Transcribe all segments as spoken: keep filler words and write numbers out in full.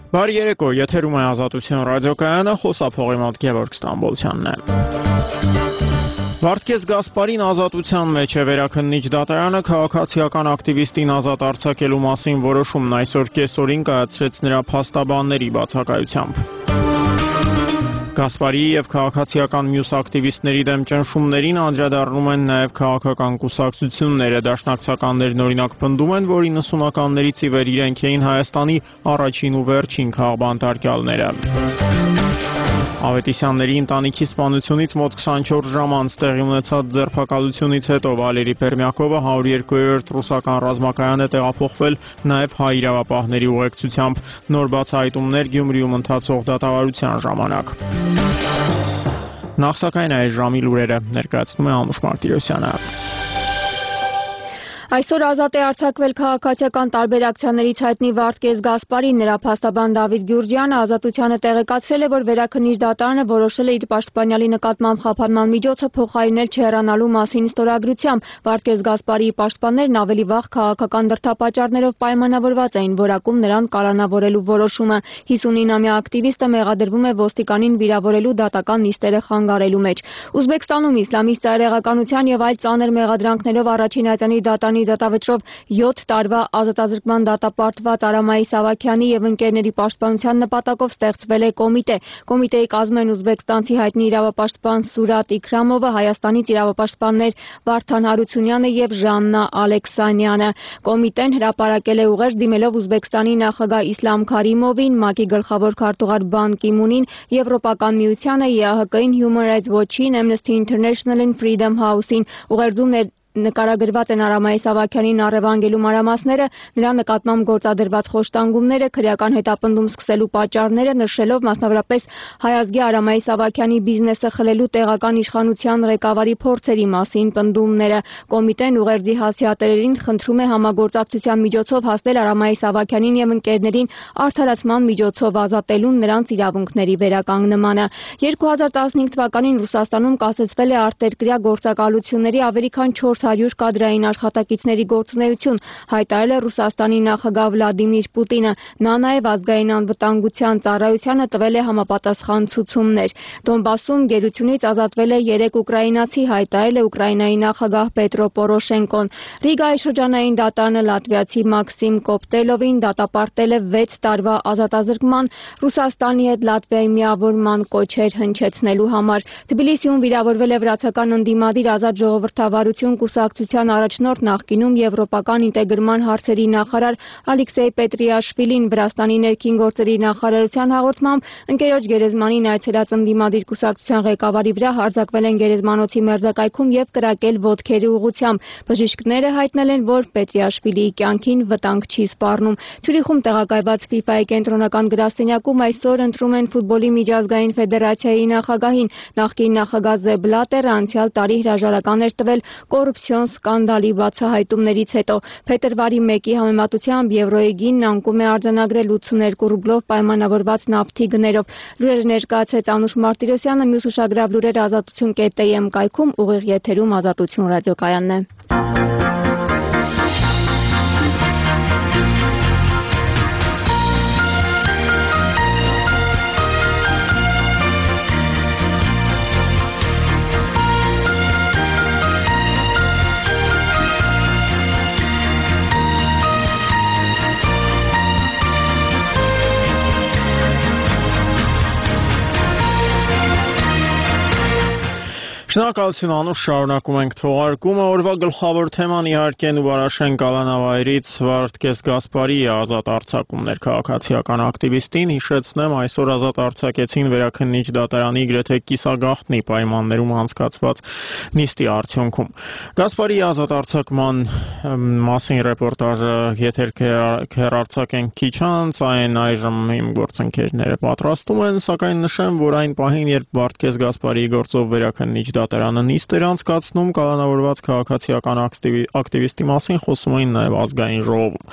Բարի երեկո, եթերում է Ազատություն ռադիոկայանը, խոսափողի մոտ Գևորգ Ստամբոլցյանն է։ Վարդգես Գասպարին ազատության մեջ է վերաքննիչ դատարանը քաղաքացիական ակտիվիստին ազատ արձակելու մասին որոշումն այսօր կեսօրին կայացրեց նրա փաստաբանների բացակայությամբ։ Գասպարի եւ քաղաքացիական մյուս ակտիվիստների դեմ ճնշումներին անդրադառնում են նաեւ քաղաքական կուսակցությունները, դաշնակցականներն օրինակ պնդում են, որ իննսունականներից ի վեր իրենք էին Հայաստանի առաջին ու վերջին քաղբանտարկյալները։ Ավետիսյանների ընտանիքի սպանությունից մոտ քսանչորս ժամ անց տեղի ունեցած ձերբակալությունից հետո Վալերի Պերմյակովը հարյուր երկու ռուսական ռազմակայան է տեղափոխվել նաև հայ իրավապահների ուղեկցությամբ։ Նոր բացահայտումներ Գյումրիում ընթացող դատավարության ժամանակ։ Նախ սակայն այս ժամի լուրերը ներկայացնում է Անուշ Մարտիրոսյանը։ Այսօր ազատ է արձակվել քաղաքացիական տարբեր ակցիաներից հայտնի Վարդգես Գասպարին, նրա փաստաբան Դավիթ Գյուրջյանը ազատությանը տեղեկացրել է, որ վերաքննիչ դատարանը որոշել է իր պաշտպանյալի նկատմամբ խափանման միջոցը փոխարինել չհեռանալու մասին ստորագրությամբ։ Վարդգես Գասպարիի պաշտպաններն ավելի վաղ քաղաքական դրդապատճառներով պայմանավորված էին որակում նրան կալանավորելու որոշումը։ հիսունինամյա ակտիվիստը մեղադրվում է ոստիկանին վիրավորելու դատական նիստերը խանգարելու մեջ։ Ուզբեկստանում իսլամիստ ծայրեղականության եւ այլ ծանր մեղադրանքներով առաջին այցանի դատարանի դատավճռով յոթ տարվա ազատազրկման դատապարտված Արամայի Սավաքյանի եւ ընկերների պաշտպանության նպատակով ստեղծվել է կոմիտե։ Կոմիտեի կազմում են ուզբեկստանցի հայտնի իրավապաշտպան Սուրատ Իքրամովը, Հայաստանից իրավապաշտպաններ Վարդան Հարությունյանը եւ Ժաննա Ալեքսանյանը։ Կոմիտեն հրապարակել է ուղեր դիմելով Ուզբեկստանի նախագահ Իսլամ Քարիմովին, ՄԱԿ-ի գլխավոր քարտուղար Բան Կի-մունին, Եվրոպական միությանը, ԵԱՀԿ-ին, Human Rights Watch-ին, Amnesty International-ին, Freedom House-ին։ Ուղերձում նկարագրված են Արամայի Սավաքյանին առևանգելու մանրամասները, նրա նկատմամբ գործադրված խոշտանգումները, քրեական հետապնդում սկսելու պատճառները, նշելով մասնավորապես հայազգի Արամայի Սավաքյանի բիզնեսը խլելու տեղական իշխանության ղեկավարի փորձերի մասին պնդումները։ Կոմիտեն ուղերձի հասցեատերերին խնդրում է համագործակցության միջոցով հասնել Արամայի Սավաքյանին եւ ընկերներին արդարացման միջոցով ազատելուն, նրանց իրավունքների վերականգնմանը։ երկու հազար տասնհինգ թվականին Ռուսաստանում կասեցվել է արտերկրյա գործակալությունների ավելի քան չորս հարյուր կադրային աշխատակիցների գործունեություն, հայտարարել է Ռուսաստանի նախագահ Վլադիմիր Պուտինը։ Նա նաև ազգային անվտանգության ծառայությանը տվել է համապատասխան ցուցումներ։ Դոնբասում գերությունից ազատվել է երեք ուկրաինացի, հայտարարել է Ուկրաինայի նախագահ Պետրո Պորոշենկոն։ Ռիգայի շրջանային դատարանը լատվիացի Մաքսիմ Կոպտելովին դատապարտել է վեց տարվա ազատազրկման, Ռուսաստանի հետ Լատվիայի միավորման կոչեր հնչեցնելու համար։ Թբիլիսիում վիրավորվել է վրացական ընդդիմադիր Ազատ ժողովրդավարություն կուսակցության առաջնորդ, նախկինում եվրոպական ինտեգրման հարցերի նախարար Ալեքսեյ Պետրիաշվիլին։ Վրաստանի ներքին գործերի նախարարության հաղորդմամբ ընկերոջ գերեզմանին այցելած ընդդիմադիր կուսակցության ղեկավարի վրա հարձակվել են գերեզմանոցի մերձակայքում եւ կրակել ոտքերի ուղղությամբ։ Բժիշկները հայտնել են, որ Պետրիաշվիլիի կյանքին վտանգ չի սպառնում։ Ցյուրիխում տեղակայված ֆիֆայի կենտրոնական գրասենյակում այսօր ընտրում են ֆուտբոլի միջազգային ֆեդերացիայի նախագահին։ Նախկին նախագահ Զեբ Բլատերը անցյալ տարի հրաժարական էր տվել կոռուպցիոն սկանդալի բացահայտումներից հետո։ Փետրվարի մեկի համեմատությամբ եվրոյի գինն անկում է արձանագրել ութսուներկու ռուբլով պայմանավորված նավթի գներով։ Լուրերը ներկայացրեց Անուշ Մարտիրոսյանը, մյուս ուշագրավ լուրերը ազատություն կետ էմ կայքում, ուղիղ եթերում Ազատություն ռադիոկայանն է։ Շնորհակալություն Անուշ, շարունակում ենք թողարկումը։ Օրվա գլխավոր թեման իհարկե Նուբարաշեն կալանավայրից Վարդգես Գասպարի ազատ արձակումներ քաղաքացիական ակտիվիստին։ Հիշեցնեմ, այսօր ազատ արձակեցին վերաքննիչ դատարանի գրեթե կիսագաղտնի պայմաններում անցկացված նիստի արդյունքում։ Գասպարի ազատ արձակման մասին ռեպորտաժը եթեր կհեռարձակենք քիչ անց, այն այժմ իմ գործընկերները պատրաստում են, սակայն նշեմ, որ այն պահին, երբ Վարդգես Գասպարիի գործով վերաքննիչ դատարանը նիստ էր անցկացնում, կալանավորված քաղաքացիական ակտիվիստի մասին խոսում էին նաև ազգային ժողովում։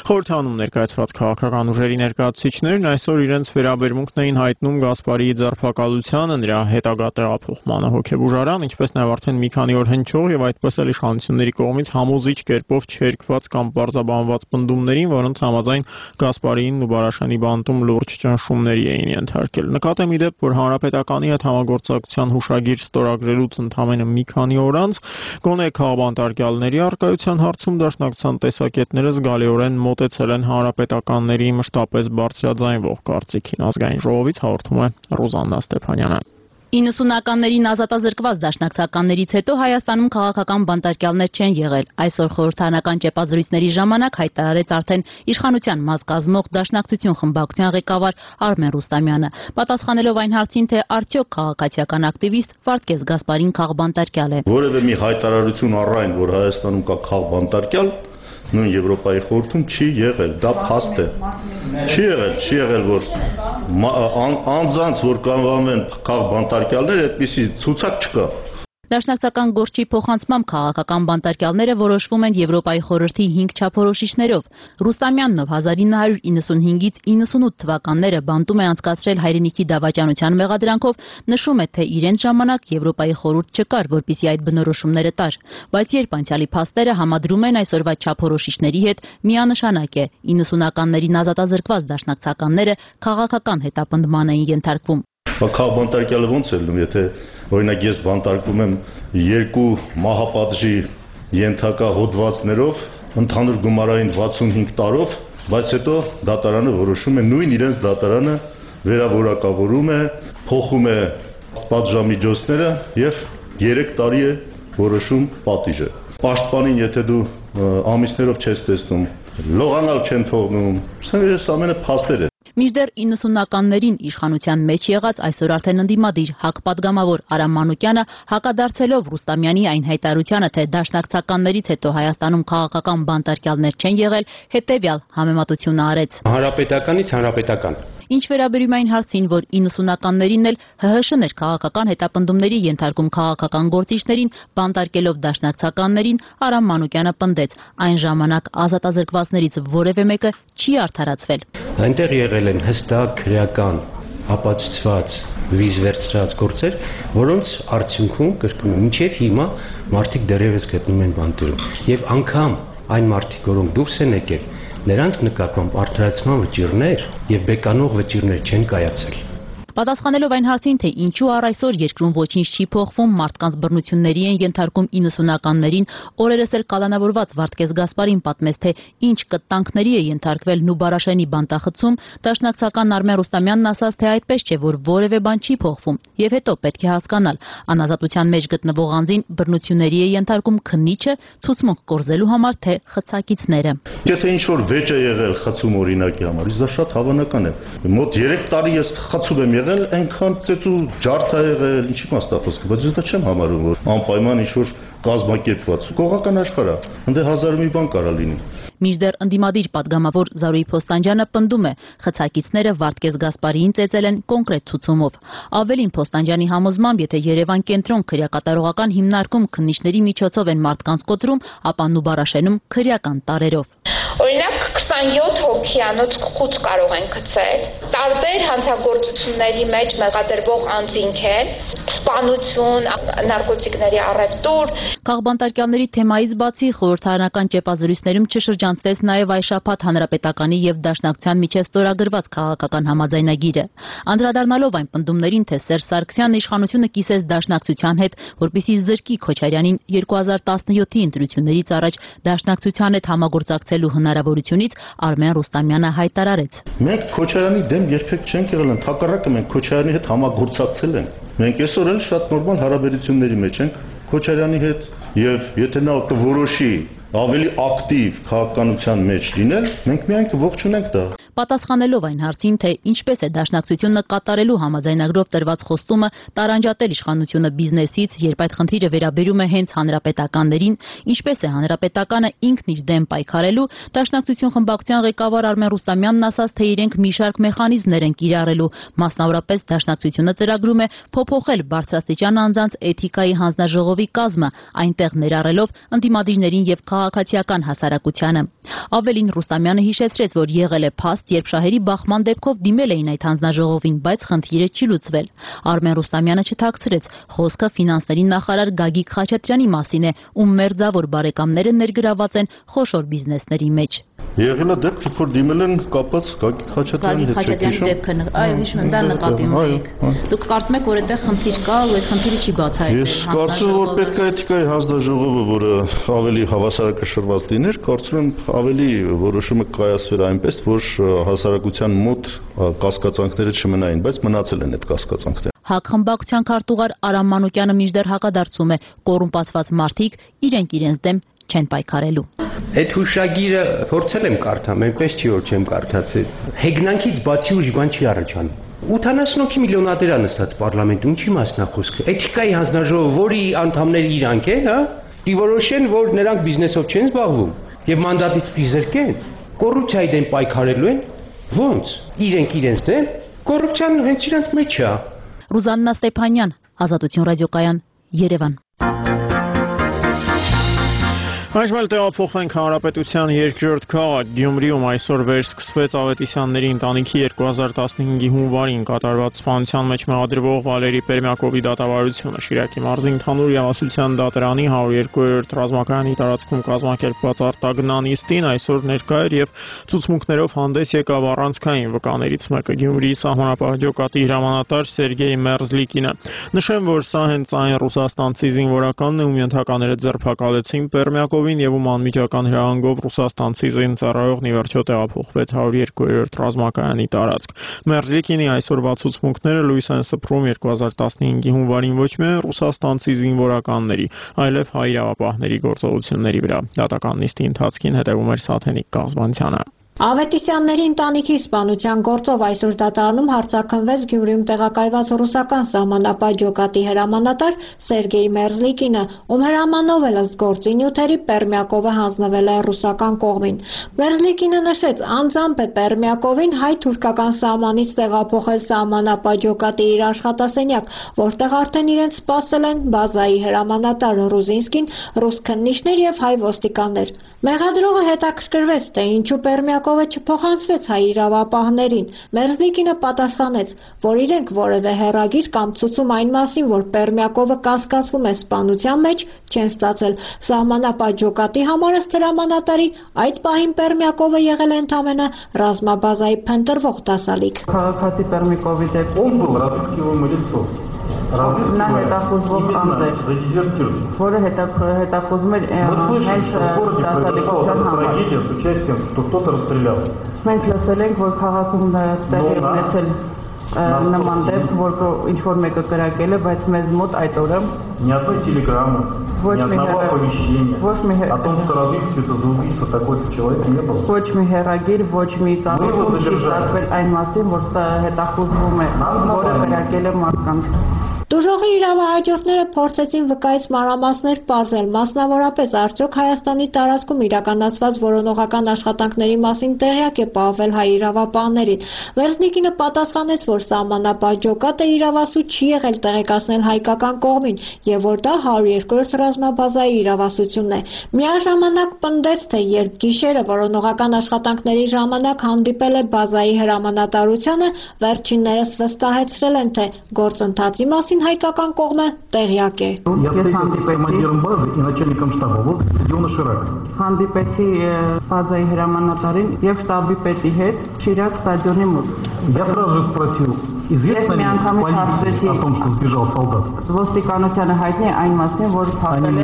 Խորհրդանում ներկայացված քաղաքական ուժերի ներկայացուցիչներն այսօր իրենց վերաբերմունքն էին հայտնում Գասպարիի ձերբակալությանը, նրա հետագա տեղափոխմանը հոգեբուժարան, ինչպես նաև արդեն մի քանի օր հնչող եւ այդպես էլ իշխանությունների կողմից համոզիչ կերպով չերկված կամ պարզաբանված պնդումներին, որոնց համաձայն Գասպարիին ու Բարաշյանի բանտում լուրջ ճնշումների էին ենթարկել։ Նկատեմ ի դեպ, որ Հանրապետականի հետ համագործակցության հուշագիր ստորագրելուց ընդամենը մի քանի օր անց գոնե քաղաքաբանտարկյալների առկայության հարցում դաշնակցության տեսակետները զգալիորեն մոտեցել են հանրապետականների մշտապես բարձրաձայնվող կարծիքին։ Ազգային ժողովից հաղորդում է Ռոզաննա Ստեփանյանը։ իննսունականներին ազատազրկված դաշնակցականներից հետո Հայաստանում քաղաքական բանտարկյալներ չեն եղել։ Այսօր խորհրդարանական ճեպազրույցների ժամանակ հայտարարեց արդեն իշխանության մաս կազմող դաշնակցություն խմբակցության ղեկավար Արմեն Ռուստամյանը, պատասխանելով այն հարցին, թե արդյոք քաղաքացիական ակտիվիստ Վարդգես Գասպարին քաղբանտարկյալ է։ Որևէ մի հայտարարություն առայն, որ Հայաստանում կա քաղբանտարկյալ, նույն Եվրոպայի խորհրդում չի եղել, դա փաստ է։ Չի եղել, չի եղել, որ անձանց, որ կանվանվեն քաղբանտարկյալներ, այդպիսի ցուցակ չկա։ Դաշնակցական գործի փոխանցմամբ քաղաքական բանտարկյալները որոշվում են Եվրոպայի խորհրդի հինգ չափորոշիչներով։ Ռուստամյանն ով հազար ինը հարյուր իննսունհինգից իննսունութ թվականները բանտում է անցկացրել հայրենիքի դավաճանության մեղադրանքով, նշում է, թե իրենց ժամանակ Եվրոպայի խորհուրդ չկար, որպեսզի այդ բնորոշումները տար։ Բայց երբ անցյալի փաստերը համադրում են այսօրվա չափորոշիչների հետ, միանշանակ է, իննսունականներին ազատազրկված դաշնակցականները քաղաքական հետապնդման էին ենթարկվում։ Քաղբանտարկյալը ոնց է լինում, եթե օրինակ ես բանտարկվում եմ երկու մահապատժի ենթակա հոդվածներով, ընդհանուր գումարային վաթսունհինգ տարով, բայց հետո դատարանը որոշում է, նույն իրենց դատարանը վերավորակավորում է, փոխում է պատժամիջոցները եւ երեք տարի է որոշում պատիժը։ Պաշտպանին, եթե դու ամիսներով չես տեսնում, լողանալ չեն թողնում, սա ամենը փաստեր է։ Մինչդեռ իննսունականներին իշխանության մեջ եղած այսօր արդեն ընդդիմադիր ՀԱԿ պատգամավոր Արամ Մանուկյանը հակադարձելով Ռուստամյանի այն հայտարարությանը, թե դաշնակցականներից հետո Հայաստանում քաղաքական բանտարկյալներ չեն եղել, հետևյալ համեմատությունը արեց։ Հանրապետականից հանրապետական։ Ինչ վերաբերում այն հարցին, որ իննսունականներին էլ ՀՀՇ-ն էր քաղաքական հետապնդումների ենթարկում քաղաքական գործիչներին, բանտարկելով դաշնակցականներին, Արամ Մանուկյանը պնդեց, այն ժամանակ ազատազրկվածներից որևէ մեկը չի արդարացվել։ Այնտեղ եղել են հստակ քրեական ապացուցված վիզ վերցրած գործեր, որոնց արդյունքում կրկնում եմ, մինչև հիմա մարդիկ դեռևս գտնում են բանտերում։ Եվ անգամ այն մարդիկ, որոնք դուրս են եկել, նրանց նկատմամբ արդարացման վճիռներ եւ բեկանող վճիռներ չեն կայացել։ Պատասխանելով այն հարցին, թե ինչու առ այսօր երկրում ոչինչ չի փոխվում, մարդկանց բռնությունների են ենթարկում իննսունականներին, օրերս էլ կալանավորված Վարդգես Գասպարին պատմեց, թե ինչ կտանքների է ենթարկվել Նուբարաշյանի բանտախցում, դաշնակցական Արմեն Ռուստամյանն ասաց, թե այդպես չէ, որ որևէ բան չի փոխվում, եւ հետո պետք է հասկանալ, անազատության մեջ գտնվող անձին բռնությունների է ենթարկում քննիչը, ցուցմունք կորզելու համար, թե խցակիցները։ Եթե ինչ որ վեճ է եղել խցում օրինակի համար, դա շատ հավանական է։ Մոտ երեք տարի ես խցում եմ եղել, այնքան ծեծու ջարդ է եղել, ինչի մասնա խոսքը, բայց ես դա չեմ համարում, որ անպայման ինչ որ կազմակերպված կողական աշխարհ է, ընդ հազար ու մի բան կարա լինի։ Մինչդեռ ընդդիմադիր պատգամավոր Զարուհի Փոստանջյանը պնդում է, խցակիցները Վարդգես Գասպարիին ծեծել են կոնկրետ ցուցումով։ Ավելին Փոստանջյանի համոզմամբ, եթե Երևան կենտրոն քրեակատարողական հիմնարկում քննիչների միջոցով են մարդկանց կոտրում, ապա Նուբարաշենում քրեական տարերով։ Օրինակ քսանյոթ հոգյանոց խուց կարող են գցել, տարբեր հանցագործությունների մեջ մեղադրվող անձինք են, սպանություն, նարկոտիկների առևտուր։ Քաղբանտարկյալների թեմայից բացի խորհրդարանական ճեպազրույցներում չշրջանցվեց նաև այս շաբաթ Հանրապետականի եւ Դաշնակցության միջև ստորագրված քաղաքական համաձայնագիրը։ Անդրադառնալով այն պնդումներին, թե Սերժ Սարգսյանն իշխանությունը կիսեց Դաշնակցության հետ, որպեսզի զրկի Քոչարյանին երկու հազար տասնյոթի ընտրություններից առաջ Դաշնակցության հետ համագործակցելու հնարավորությունից, Արմեն Ռուստամյանը հայտարարեց. Մենք Քոչարյանի դեմ երբեք չենք եղել, ընդհակառակը մենք Քոչարյանի հետ համագործակցել ենք։ Մենք այսօր էլ շատ նորմալ հարաբերությունների մեջ ենք Քոչարյանի հետ, եւ եթե նա կորոշի ավելի ակտիվ քաղաքականության մեջ լինել, մենք միայն կողջունենք դա։ Պատասխանելով այն հարցին, թե ինչպես է Դաշնակցությունը կատարելու համաձայնագրով տրված խոստումը տարանջատել իշխանությունը բիզնեսից, երբ այդ խնդիրը վերաբերում է հենց հանրապետականներին, ինչպես է հանրապետականը ինքն իր դեմ պայքարելու, Դաշնակցություն խմբակցության ղեկավար Արմեն Ռուստամյանն ասաց, թե իրենք մի շարք մեխանիզմներ են կիրառելու, մասնավորապես Դաշնակցությունը ծրագրում է փոփոխել բարձրաստիճան անձանց էթիկայի հանձնաժողովի կազմը, այնտեղ ներառելով ընդդիմադիրներին եւ քաղաքացիական հասարակությանը։ Ավելին Ռուստամյանը հիշեցրեց, որ եղել է փաստ, երբ շահերի բախման դեպքով դիմել էին այդ հանձնաժողովին, բայց խնդիրը չի լուծվել։ Արմեն Ռուստամյանը չթաքցրեց, խոսքը ֆինանսների նախարար Գագիկ Խաչատրյանի մասին է, ում մերձավոր բարեկամները ներգրաված են խոշոր բիզնեսների մեջ։ Եղել է դեպք, երբ որ դիմել են կապած Գագիկ Խաչատրյանի հետ, Խաչատրյանի դեպքը, այո, հիշում եմ, դա նկատի ունեիք։ Դուք կարծում եք, որ այդտեղ խնդիր կա, ու այդ խնդիրը չի բացահայտվել։ Ես կարծում եմ, որ պետք է էթիկայի հանձնաժողովը, որը ավելի հավասարակշռված լիներ, կարծում եմ ավելի որոշումը կայացվեր այնպես, որ հասարակության մոտ կասկածանքները չմնային, բայց մնացել են այդ կասկածանքները։ ՀԱԿ խմբակցության քարտուղար Արամ Մանուկյանը մինչդեռ հակադարձում է, կոռումպացված մարդիկ իրենք իրենց դեմ չեն պայքարելու։ Այդ հուշագիրը փորձել եմ կարդամ, այնպես չի որ չեմ կարդացել։ Հեգնանքից բացի ուրիշ բան չի առաջանում։ ութանասուն միլիոնատեր է նստած պարլամենտում, ինչի մասն է խոսքը։ Էթիկայի հանձնաժողովը, որի անդամները իրանք են, հա, դիվորոշեն, որ նրանք բիզնեսով չեն զբաղվում եւ մանդատից կզրկեն, կոռուպցիայի դեմ պայքարելու են, ո՞նց։ Իրենք իրենց դեմ, կոռուպցիան հենց իրենց մեջ է։ Ռուզաննա Ստեփանյան, Ազատություն ռադիոկայան, Երևան։ Այժմ տեղափոխվենք Հանրապետության երկրորդ քաղաք Գյումրիում այսօր վերսկսվեց Ավետիսյանների ընտանիքի երկու հազար տասնհինգի հունվարին կատարված սպանության մեջ մեղադրվող Վալերի Պերմյակովի դատավարությունը Շիրակի մարզի ընդհանուր Եղասության դատարանի հարյուր երկրորդ ռազմակայանի տարածքում կազմակերպված արտագնան նիստին այսօր ներկա էր եւ ցուցմունքներով հանդես եկավ առանցքային վկաներից մեկը Գյումրիի սահմանապահ ջոկատի հրամանատար Սերգեյ Մերզլիկինը։ Նշեմ, որ սա հենց այն ռուսաստանցի զինվորականն է, ում ենթակաները ձերբակալեցին Պերմյակով եւ ում անմիջական հրահանգով Ռուսաստանցի զինծառայողն ի վերջո տեղափոխվեց հարյուր երկրորդ ռազմակայանի տարածք։ Մերզլիկինի այսօրվա ցուցմունքները լույս են սփռում երկու հազար տասնհինգի հունվարին ոչ միայն ռուսաստանցի զինվորականների, այլև հայ իրավապահների գործողությունների վրա։ Դատական նիստի ընթացքին հետևում էր Սաթենիկ Կազբանցյանը։ Ավետիսյանների ընտանիքի սպանության գործով այսօր դատարանում հարձակվեց Գյումրիում տեղակայված ռուսական սահմանապահ ջոկատի հրամանատար Սերգեյ Մերզլիկինը, ում հրամանով էլ ըստ գործի նյութերի Պերմյակովը հանձնվել է ռուսական կողմին։ Մերզլիկինը նշեց, անձամբ է Պերմյակովին հայ-թուրքական սահմանից տեղափոխել սահմանապահ ջոկատի իր աշխատասենյակ, որտեղ արդեն իրենց սպասել են բազայի հրամանատար Ռուզինսկին, ռուս քննիչներ եւ հայ ոստիկաններ։ Մեղադրողը հետաքրքրվեց, թե ինչու Պերմյակովը չփոխանցվեց հայ իրավապահներին։ Մերզլիկինը պատասխանեց, որ իրենք որևէ հեռագիր կամ ցուցում այն մասին, որ Պերմյակովը կասկածվում է սպանության մեջ, չեն ստացել։ Սահմանապահ ջոկատի համար ըստ հրամանատարի այդ պահին Պերմյակովը եղել է ընդամենը ռազմաբազայի փնտրվող դասալիկ։ Քաղաքացի Պերմյակովի դեպքում նա հետախուզվող անձ է, որը հետախուզում էր հենց դասալիկության համար։ Մենք լսել ենք, որ քաղաքում տեղի է ունեցել նման դեպք, որ ինչ-որ մեկը կրակել է, բայց մեզ մոտ այդ օրը ոչ մի հեռագիր, ոչ մի ծանոթ չի ստացվել այն մասին, որ հետախուզվում է, որը կրակել է մարդկանց։ Դժողի իրավահաջորդները փորձեցին վկայից մանրամասներ պարզել, մասնավորապես արդյոք Հայաստանի տարածքում իրականացված որոնողական աշխատանքների մասին տեղյակ է պահվել հայ իրավապահներին։ Մերզլիկինը պատասխանեց, որ սահմանապահ ջոկատը իրավասու չի եղել տեղեկացնել հայկական կողմին եւ որ դա հարյուր երկրորդ ռազմաբազայի իրավասությունն է։ Միաժամանակ պնդեց, թե երբ գիշերը որոնողական աշխատանքների ժամանակ հանդիպել է բազայի հրամանատարությանը, վերջիններս վստահեցրել են, թե գործընթացի մասին հայկական կողմը տեղյակ է։ Հանդիպեցի բազայի հրամանատարին եւ շտաբի պետի հետ Շիրակ ստադիոնի մոտ։ Ես միանգամից հարցրեցի ոստիկանությանը հայտնի այն մասին, որ փաստել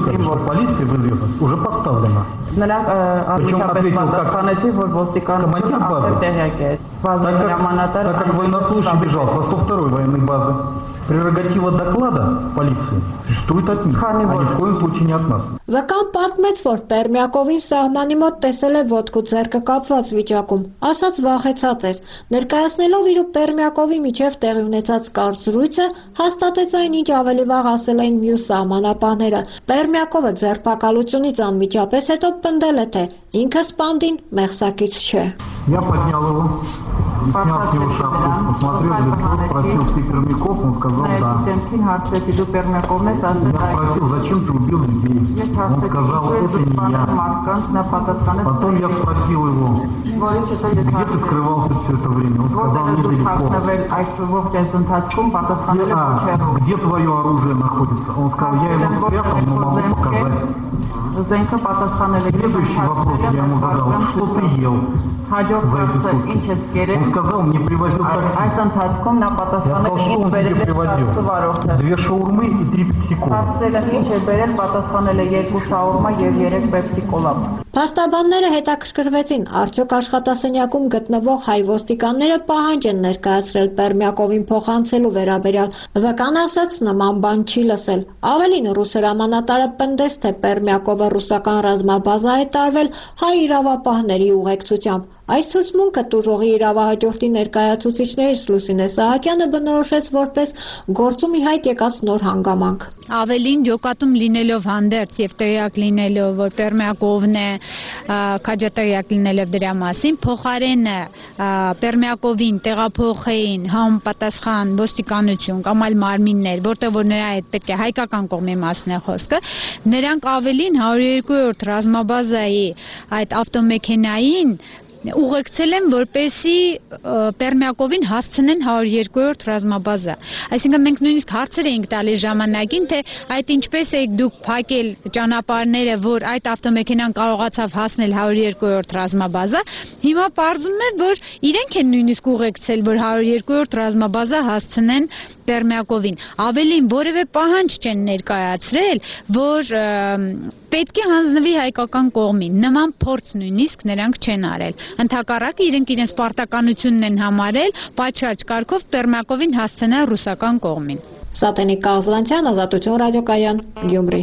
է նրանք արդյունքապես պատասխանեցի, որ ոստիկանությունը արդեն տեղյակ է։ Բազայի հրամանատարը Прерогатива доклада полиции существует от них, а ни в коем случае не от нас. Վկան պատմեց, որ Պերմյակովին սահմանի մոտ տեսել է ոտք ու ձեռքը կապված վիճակում, ասաց վախեցած էր։ Ներկայացնելով իր ու Պերմյակովի միջև տեղի ունեցած կարճ զրույցը, հաստատեց այն, ինչ ավելի վաղ ասել էին մյուս սահմանապահները։ Պերմյակովը ձերբակալությունից անմիջապես հետո պնդել է, թե ինքը սպանդին մեղսակից չէ։ Я поднял его, снял с него шапку, посмотрел в лицо, спросил ты Пермяков, он сказал да. Я спросил, зачем ты убил людей? Он сказал, это не я. Потом я спросил его, где ты скрывался все это время? Он сказал, недалеко. А, где твое оружие находится? Он сказал, я его спрятал, но могу показать. Следующий вопрос я ему задал, что ты ел за эти сутки? Он сказал, мне привозил такси. Я сказал, что он тебе привозил? Две шаурмы и три пепсикола. Փաստաբանները հետաքրքրվեցին, արդյոք աշխատասենյակում գտնվող հայ ոստիկանները պահանջ են ներկայացրել Պերմյակովին փոխանցելու վերաբերյալ։ Վկան ասաց, նման բան չի լսել։ Ավելին, ռուս հրամանատարը պնդեց, թե Պերմյակովը ռուսական ռազմաբազա է տարվել հայ իրավապահների ուղեկցությամբ։ Այս ցուցմունքը տուժողի իրավահաջորդի ներկայացուցիչներից Լուսինե Սահակյանը բնորոշեց որպես գործում ի հայտ եկած նոր հանգամանք։ Ավելին ջոկատում լինելով հանդերձ եւ տեղյակ լինելով, որ Պերմյակովն է, քաջատեղյակ լինելով դրա մասին, փոխարենը Պերմյակովին տեղափոխեին համապատասխան ոստիկանություն կամ այլ մարմիններ, որտեղ որ նրա հետ պետք է հայկական կողմի մասն է խոսքը, նրանք ավելին հարյուր երկու-րդ ռազմաբազայի այդ ավտոմեքենային ուղեկցել են, որպեսի Պերմյակովին հասցնեն հարյուր երկու-րդ ռազմաբազա։ Այսինքն մենք նույնիսկ հարցեր էինք տալիս ժամանակին, թե այդ ինչպես եք դուք փակել ճանապարհները, որ այդ ավտոմեքենան կարողացավ հասնել հարյուր երկու-րդ ռազմաբազա։ Հիմա պարզվում է, որ իրենք են նույնիսկ ուղեկցել, որ հարյուր երկու-րդ ռազմաբազա հասցնեն Պերմյակովին։ Ավելին, որևէ պահանջ չեն ներկայացրել, որ պետք է հանձնվի հայկական կողմին։ Նման փորձ նույնիսկ նրանք չեն արել։ Ընդհակառակը իրենք իրենց պարտականությունն են համարել պատշաճ կարգով Պերմյակովին հասցնել ռուսական կողմին։ Սատենիկ Կաղզվանցյան, Ազատություն ռադիոկայան, Գյումրի։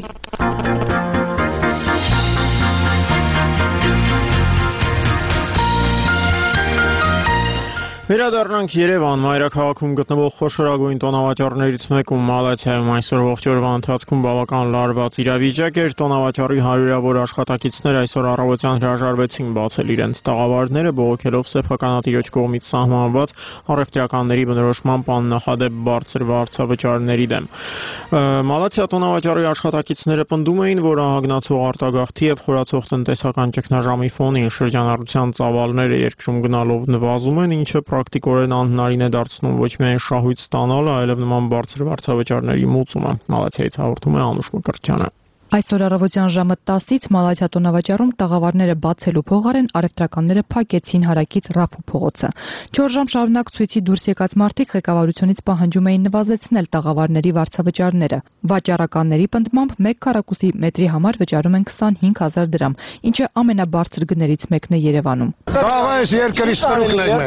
Վերադառնանք Երևան, մայրաքաղաքում գտնվող խոշորագույն տոնավաճառներից մեկում Մալաթիայում այսօր ողջ օրվա ընթացքում բավական լարված իրավիճակ էր։ Տոնավաճառի հարյուրավոր աշխատակիցներ այսօր առավոտյան հրաժարվեցին բացել իրենց տաղավարները, բողոքելով սեփականատիրոջ կողմից սահմանված առևտրականների բնորոշմամբ աննախադեպ բարձր վարձավճարների դեմ։ Մալաթիա տոնավաճառի աշխատակիցները պնդում էին, որ ահագնացող արտագաղթի եւ խորացող տնտեսական ճգնաժամի ֆոնին շրջանառության ծավալները երկրում գնալով նվազում են, ինչը պրակտիկորեն անհնարին է դարձնում ոչ միայն շահույթ ստանալը, այլև նման բարձր վարձավճարների մուծումը։ Մալաթիայից հաղորդում է Անուշ Մկրտչյանը։ Այսօր առավոտյան ժամը տասից Մալաթիա տոնավաճառում տաղավարները բացելու փոխարեն առևտրականները փակեցին հարակից Ռաֆու փողոցը։ չորս ժամ շարունակ ցույցի դուրս եկած մարդիկ ղեկավարությունից պահանջում էին նվազեցնել տաղավարների վարձավճարները։ Վաճառականների պնդմամբ մեկ քառակուսի մետրի համար վճարում են քսանհինգ հազար դրամ, ինչը ամենաբարձր գներից մեկն է Երևանում։ Կաղայս երկրի ստրուկն ենք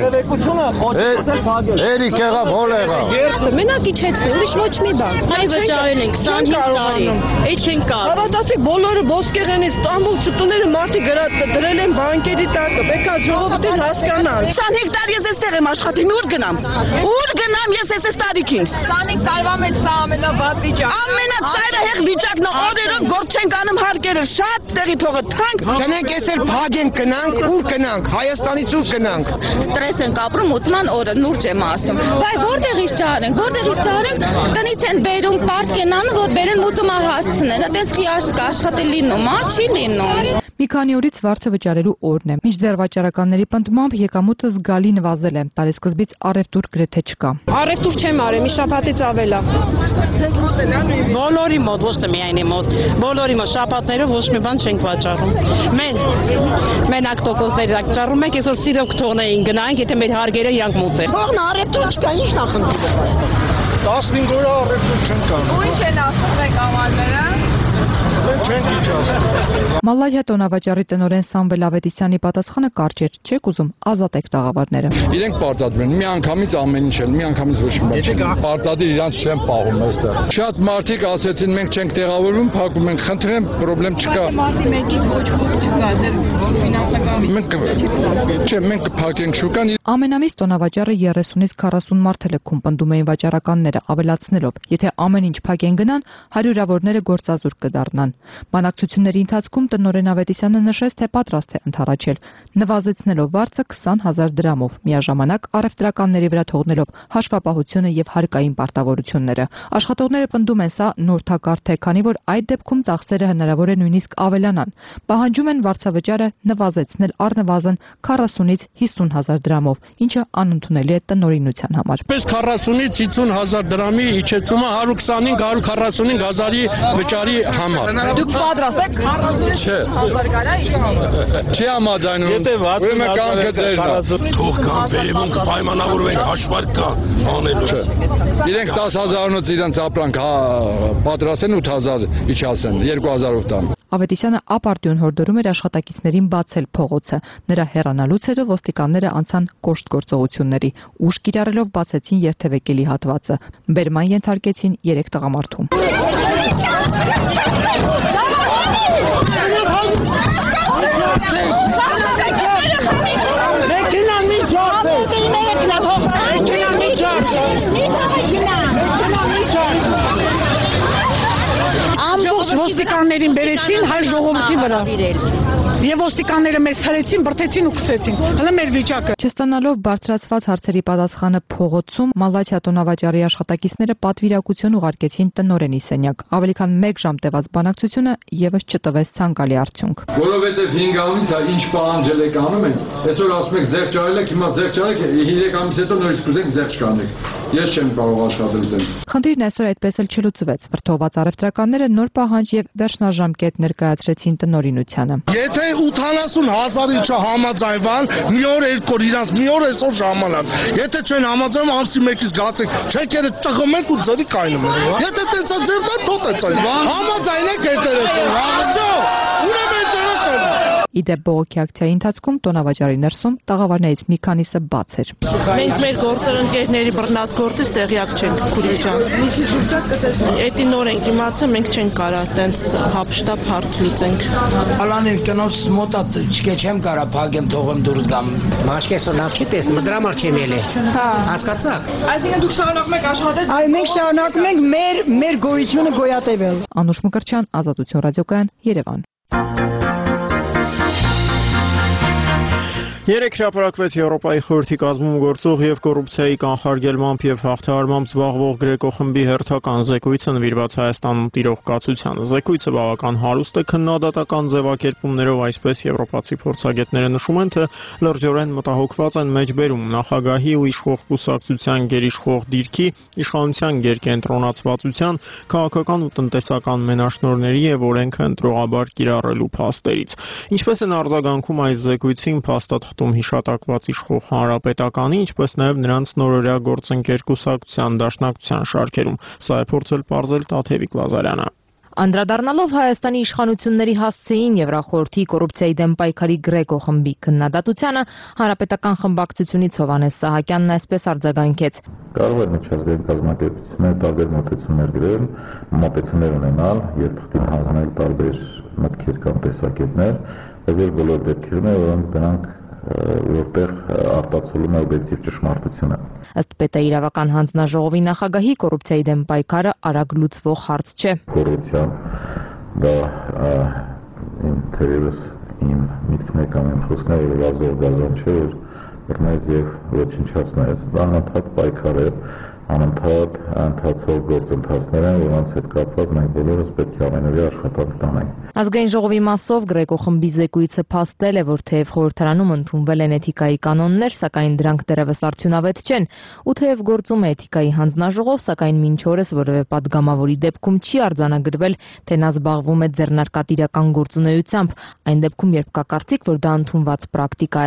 մենք։ Երիկ եղա, որ եղա։ Մենակ իջեցնի, ուրիշ ոչ մի բան։ Հայ վճարել են քսանհինգ տարի։ Էջ չեն կա։ Հավատացեք, բոլորը ոսկեղենից ամբողջ տները մարդիկ դրել են բանկերի տակը, պետք է ժողովրդին հասկանալ։ քսանհինգ տարի ես էստեղ եմ աշխատում, ուր գնամ։ Ուր գնամ ես ես տարիքին։ քսանհինգ տարվա մեջ սա ամենավատ վիճակն է։ Ամենածայրահեղ վիճակն է, օրերով գործ չենք անում հարկերը, շատ տեղի փողը թանկ։ Գնանք էսել փագենք գնանք, ուր գնանք, Հայաստանից ուր գնանք։ Ստրես ենք ապրում, ուսման օրը նուրջ եմ ասում։ Բայ որտեղից ճարենք, որտեղից ճարենք, տնից են բերում պարտկենանը, որ բերեն մուծումա հասցնեն։ Այդպես աշխատել լինում, ա, չի լինում։ Մի քանի օրից վարձը վճարելու օրն է։ Մինչդեռ վաճառականների պնդմամբ եկամուտը զգալի նվազել է, տարեսկզբից առևտուր գրեթե չկա։ Առևտուր չեմ արել, մի շաբաթից ավել է։ Բոլորի մոտ, ոչ թե միայն մոտ, բոլորի մոտ շաբաթներով ոչ մի բան չենք վաճառում։ Մենք մենակ տոկոսների վաճառում ենք, այսօր սիրով թողնեին գնանք, եթե մեր հարկերը իրանք մուծեն։ Թողն առևտուր չկա, ի՞նչ նախընտրում։ տասնհինգ օր առևտուր չեն կա։ Ու ինչ են ասում ղեկավարները։ չենք իջացնում։ Մալայա տոնավաճառի տնօրեն Սամվել Ավետիսյանի պատասխանը կարճ էր. չեք ուզում ազատեք տաղավարները։ Իրենք պարտադիր են, մի անգամից ամեն ինչ են, մի անգամից ոչ մի բան չեն։ Պարտադիր իրանց չեն պահում այստեղ։ Շատ մարդիկ ասեցին մենք չենք տեղավորվում, փակում ենք, խնդրեմ, խնդրեմ չկա։ Մարտի մեկից ոչ ոք չկա, ձեր ֆինանսական Մենք չէ, մենք կփակենք շուկան։ Ամենամիս տոնավաճառը երեսունից քառասուն մարդ էլ քում պնդում էին վաճառականները, ավելացնելով, եթե ամեն ինչ փակեն գնան, հարյուրավորները գործազուրկ կդառնան։ Բանակցությունների ընթացքում տնօրեն Ավետիսյանը նշեց, թե պատրաստ է ընդառաջել, նվազեցնելով վարձը քսան հազար դրամով, միաժամանակ առևտրականների վրա թողնելով հաշվապահությունը եւ հարկային պարտավորությունները։ Աշխատողները պնդում են, սա նորթակարդ է, քանի որ այդ դեպքում ծախսերը հնարավոր է նույնիսկ ավելանան։ Պահանջում են վարձավճարը նվազեցնել առնվազն քառասունից հիսուն հազար դրամով, ինչը անընդունելի է տնօրինության համար։ Պես քառասունից հիսուն հազար դրամի իջեցումը հարյուր քսանհինգ հարյուր քառասունհինգ հազարի վճարի համար։ Դուք պատրաստ եք քառասուն հազար կարա իջնի։ Չի համաձայնում։ Ուրեմն կամքը ձերն է։ Թող կան վերևում կպայմանավորվենք հաշվարկ կա անելու։ Իրենք դաս հազարոնոց իրենց ապրանք պատրաստեն ութ հազար իջացեն, երկու հազարով տան։ Ավետիսյանը ապարդյուն հորդորում էր աշխատակիցներին բացել փողոցը։ Նրա հեռանալուց հետո ոստիկանները անցան կոշտ գործողությունների, ուժ կիրառելով բացեցին երթևեկելի հատվածը։ Բերման ենթարկեցին երեք տղամարդու։ Ամբողջ ոստիկաններին բերեցին հայ ժողովրդի վրա։ Եվ ոստիկանները մեզ ցարեցին, բրդեցին ու քսեցին։ Հələ մեր վիճակը։ Չստանալով բարձրացված հարցերի պատասխանը փողոցում Մալաթիա տոնավաճառի աշխատակիցները պատվիրակություն ուղարկեցին տնօրենի սենյակ։ Ավելի քան մեկ ժամ տևած բանակցությունը եւս չտվեց ցանկալի արդյունք։ Որովհետեւ հինգ ամիս է ինչ պահանջել եք անում են, այսօր ասում եք զեղչ արել եք, հիմա զեղչ արեք, երեք ամիս հետո նորից կուզենք զեղչ կանեք։ Ես չեմ կարող աշխատել այդպես։ Խնդիրն այսօր այդպես էլ չլուծվեց։ Վրդովված առևտրականները նոր պահանջ եւ վերջնաժամկետ ներկայացրեցին տնօրինությանը։ Եթե ութանասուն հազարի չհամաձայնվան, մի օր երկու օր իրանց մի օր այսօր ժամանակ։ Եթե չեն համաձայնում, ամսի մեկից գացեք, չեկերը ճղում ենք ու ձրի կայնում են։ Եթե տենց է ձեր դա փոտ է ծայ։ Համաձայնեք հետերեցին, հա։ Ուրեմն դերակալ։ Իդեպ բողոքի ակցիայի ընթացքում տոնավաճառի ներսում տաղավարներից մի քանիսը բաց էր։ Մենք մեր գործընկերների բռնած գործից տեղյակ չենք, քուրի ջան։ Էդի նոր ենք իմացել, մենք չենք կարա տենց հապշտապ հարց լուծենք։ Ալանել կնոց մոտա չկե չեմ կարա փակեմ թողեմ դուրս գամ։ Մաշկեսո լավ չի տեսնում, դրա համար չեմ ելել։ Հա։ Հասկացաք։ Այսինքն դուք շարունակում եք աշխատել։ Այ մենք շարունակում ենք մեր մեր գոյությունը գոյատևել։ Անուշ Մկրտչյան, Ազատություն ռադիոկայան, Երևան։ Երեք հրապարակվեց Եվրոպայի խորհրդի կազմում գործող եւ կոռուպցիայի կանխարգելմամբ եւ հաղթահարմամբ զբաղվող Գրեկո խմբի հերթական զեկույցը նվիրված Հայաստանում տիրող կացությանը։ Զեկույցը բավական հարուստ է քննադատական ձևակերպումներով, այսպես եվրոպացի փորձագետները նշում են, թե լրջորեն մտահոգված են մեջբերում նախագահի ու իշխող կուսակցության գերիշխող դիրքի, իշխանության գերկենտրոնացվածության, քաղաքական ու տնտեսական մենաշնորհների եւ օրենքը ընտրողաբար կիրառելու փաստերից։ Ինչպես են արձագանքում այս զեկույցին փաստաթղթ հիշատակված իշխող հանրապետականի, ինչպես նաև նրանց նորօրյա գործընկեր կուսակցության դաշնակցության շարքերում։ Սա է փորձել պարզել Տաթևիկ Լազարյանը։ Անդրադառնալով Հայաստանի իշխանությունների հասցեին Եվրախորհրդի կոռուպցիայի դեմ պայքարի Գրեկո խմբի քննադատությանը, հանրապետական խմբակցությունից Հովհաննես Սահակյանն այսպես արձագանքեց. Կարող է միջազգային կազմակերպությունները տարբեր մոտեցումներ գրել, մոտեցումներ ունենալ եւ թղթին հանձնել տարբեր մտքեր կամ տեսակետներ, բայց ոչ բոլոր դեպքերում է, որոնք դրանք որտեղ արտացոլում է օբյեկտիվ ճշմարտությունը։ Ըստ ՊՏ իրավական հանձնաժողովի նախագահի կոռուպցիայի դեմ պայքարը արագ լուծվող հարց չէ։ Կոռուպցիան դա իմ թերևս իմ միտքն է կամ իմ խոսքն է, որ ազող գազան չէ, որ բռնեց եւ ոչնչացնեց, դա անընդհատ պայքար է, անընդհատ ընթացող գործընթացներ են, որոնց հետ կապված մենք բոլորս պետք է ամենօրյա աշխատանք տանենք։ Ազգային ժողովի մասով Գրեկո խմբի զեկույցը փաստել է, որ թեև խորհրդարանում ընդունվել են էթիկայի կանոններ, սակայն դրանք դեռևս արդյունավետ չեն, ու թեև գործում է էթիկայի հանձնաժողով, սակայն մինչ օրս որևէ պատգամավորի դեպքում չի արձանագրվել, թե նա զբաղվում է ձեռնարկատիրական գործունեությամբ, այն դեպքում, երբ կա կարծիք, որ դա ընդունված պրակտիկա է։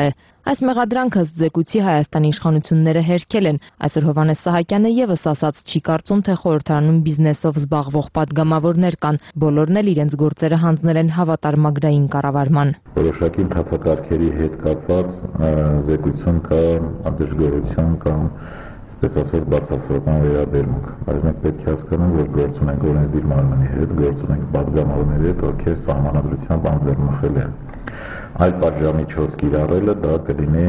Այս մեղադրանքը զեկույցի Հայաստանի իշխանությունները հերքել են։ Այսօր Հովհաննես Սահակյանը եւս ասաց, չի կարծում, թե խորհրդարանում բիզնեսով զբաղվող պատգամավորներ կան։ Բոլորն էլ իրենց գործերը հանձնել են հավատարմագրային կառավարման։ Որոշակի ընթացակարգերի հետ կապված զեկույցում կա դժգոհություն կամ Պես ասած բացասական վերաբերմունք, բայց մենք պետք է հասկանանք, որ գործ ունենք օրենսդիր մարմնի հետ, գործ ունենք պատգամավորների հետ, ովքեր սահմանադրությամբ անձեռնմխել են։ Այլ պատժամիջոց կիրառելը դա կլինի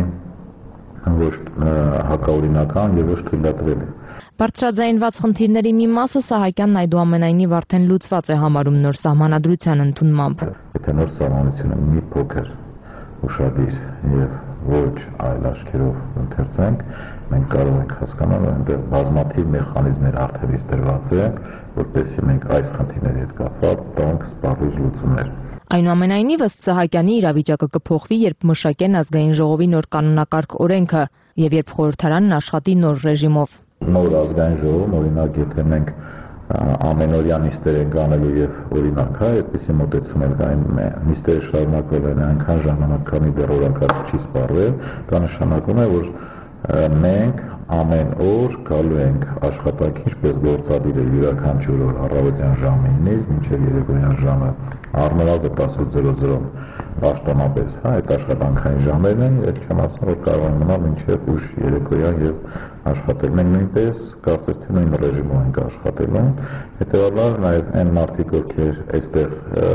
ոչ հակաօրինական եւ ոչ թույլատրելի։ Բարձրաձայնված խնդիրների մի մասը Սահակյանն այդուամենայնիվ արդեն լուծված է համարում նոր սահմանադրության ընդունմամբ։ Եթե նոր սահմանությունը մի փոքր ուշադիր եւ ոչ այլ աչքերով ընթերցենք, մենք կարող ենք հասկանալ, որ այնտեղ բազմաթիվ մեխանիզմներ արդեն իսկ դրված են, որպեսզի մենք այս խնդիրների հետ կապված տանք սպառիչ լուծումներ։ Այնուամենայնիվ ըստ Սահակյանի իրավիճակը կփոխվի, երբ մշակեն ազգային ժողովի նոր կանոնակարգ օրենքը եւ երբ խորհրդարանն աշխատի նոր ռեժիմով։ Նոր ազգային ժողովում, օրինակ, եթե մենք ամենօրյա նիստեր ենք անելու եւ օրինակ, հա, այդպիսի մոտեցում ենք այն նիստերը շարունակվել են այնքան ժամանակ, քանի դեռ օրակարգ չի սպառվել, դա նշանակում է, որ մենք ամեն օր գալու ենք աշխատանքի, ինչպես գործադիրը յուրաքանչյուր օր առավոտյան ժամը ինից մինչև երեկոյան ժամը առնվազն տասնութ զրո զրոն պաշտոնապես, հա, այդ աշխատանքային ժամերն են, եւ չեմ ասում, որ կարող են մնալ մինչև ուշ երեկոյան եւ աշխատել։ Մենք նույնպես կարծես թե նույն ռեժիմով ենք աշխատելու, հետեւաբար նաեւ այն մարդիկ, ովքեր այստեղ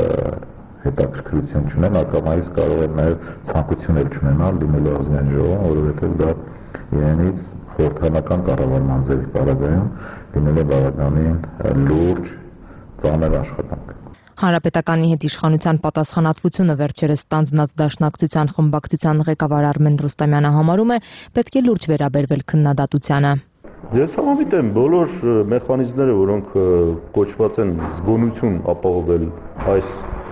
հետաքրքրություն չունեն, ակամայից կարող են նաեւ ցանկություն էլ չունենալ լինելու ազգային ժողովում, որովհետեւ դա իրենից խորհրդարանական կառավարման ձևի պարագայում լինել է բավականին լուրջ ծանր աշխատանք։ Հանրապետականի հետ իշխանության պատասխանատվությունը վերջերս ստանձնած դաշնակցության խմբակցության ղեկավար Արմեն Ռուստամյանը համարում է պետք է լուրջ վերաբերվել քննադատությանը։ Ես համոզված եմ բոլոր մեխանիզմները, որոնք կոչված են զգոնություն ապահովել այս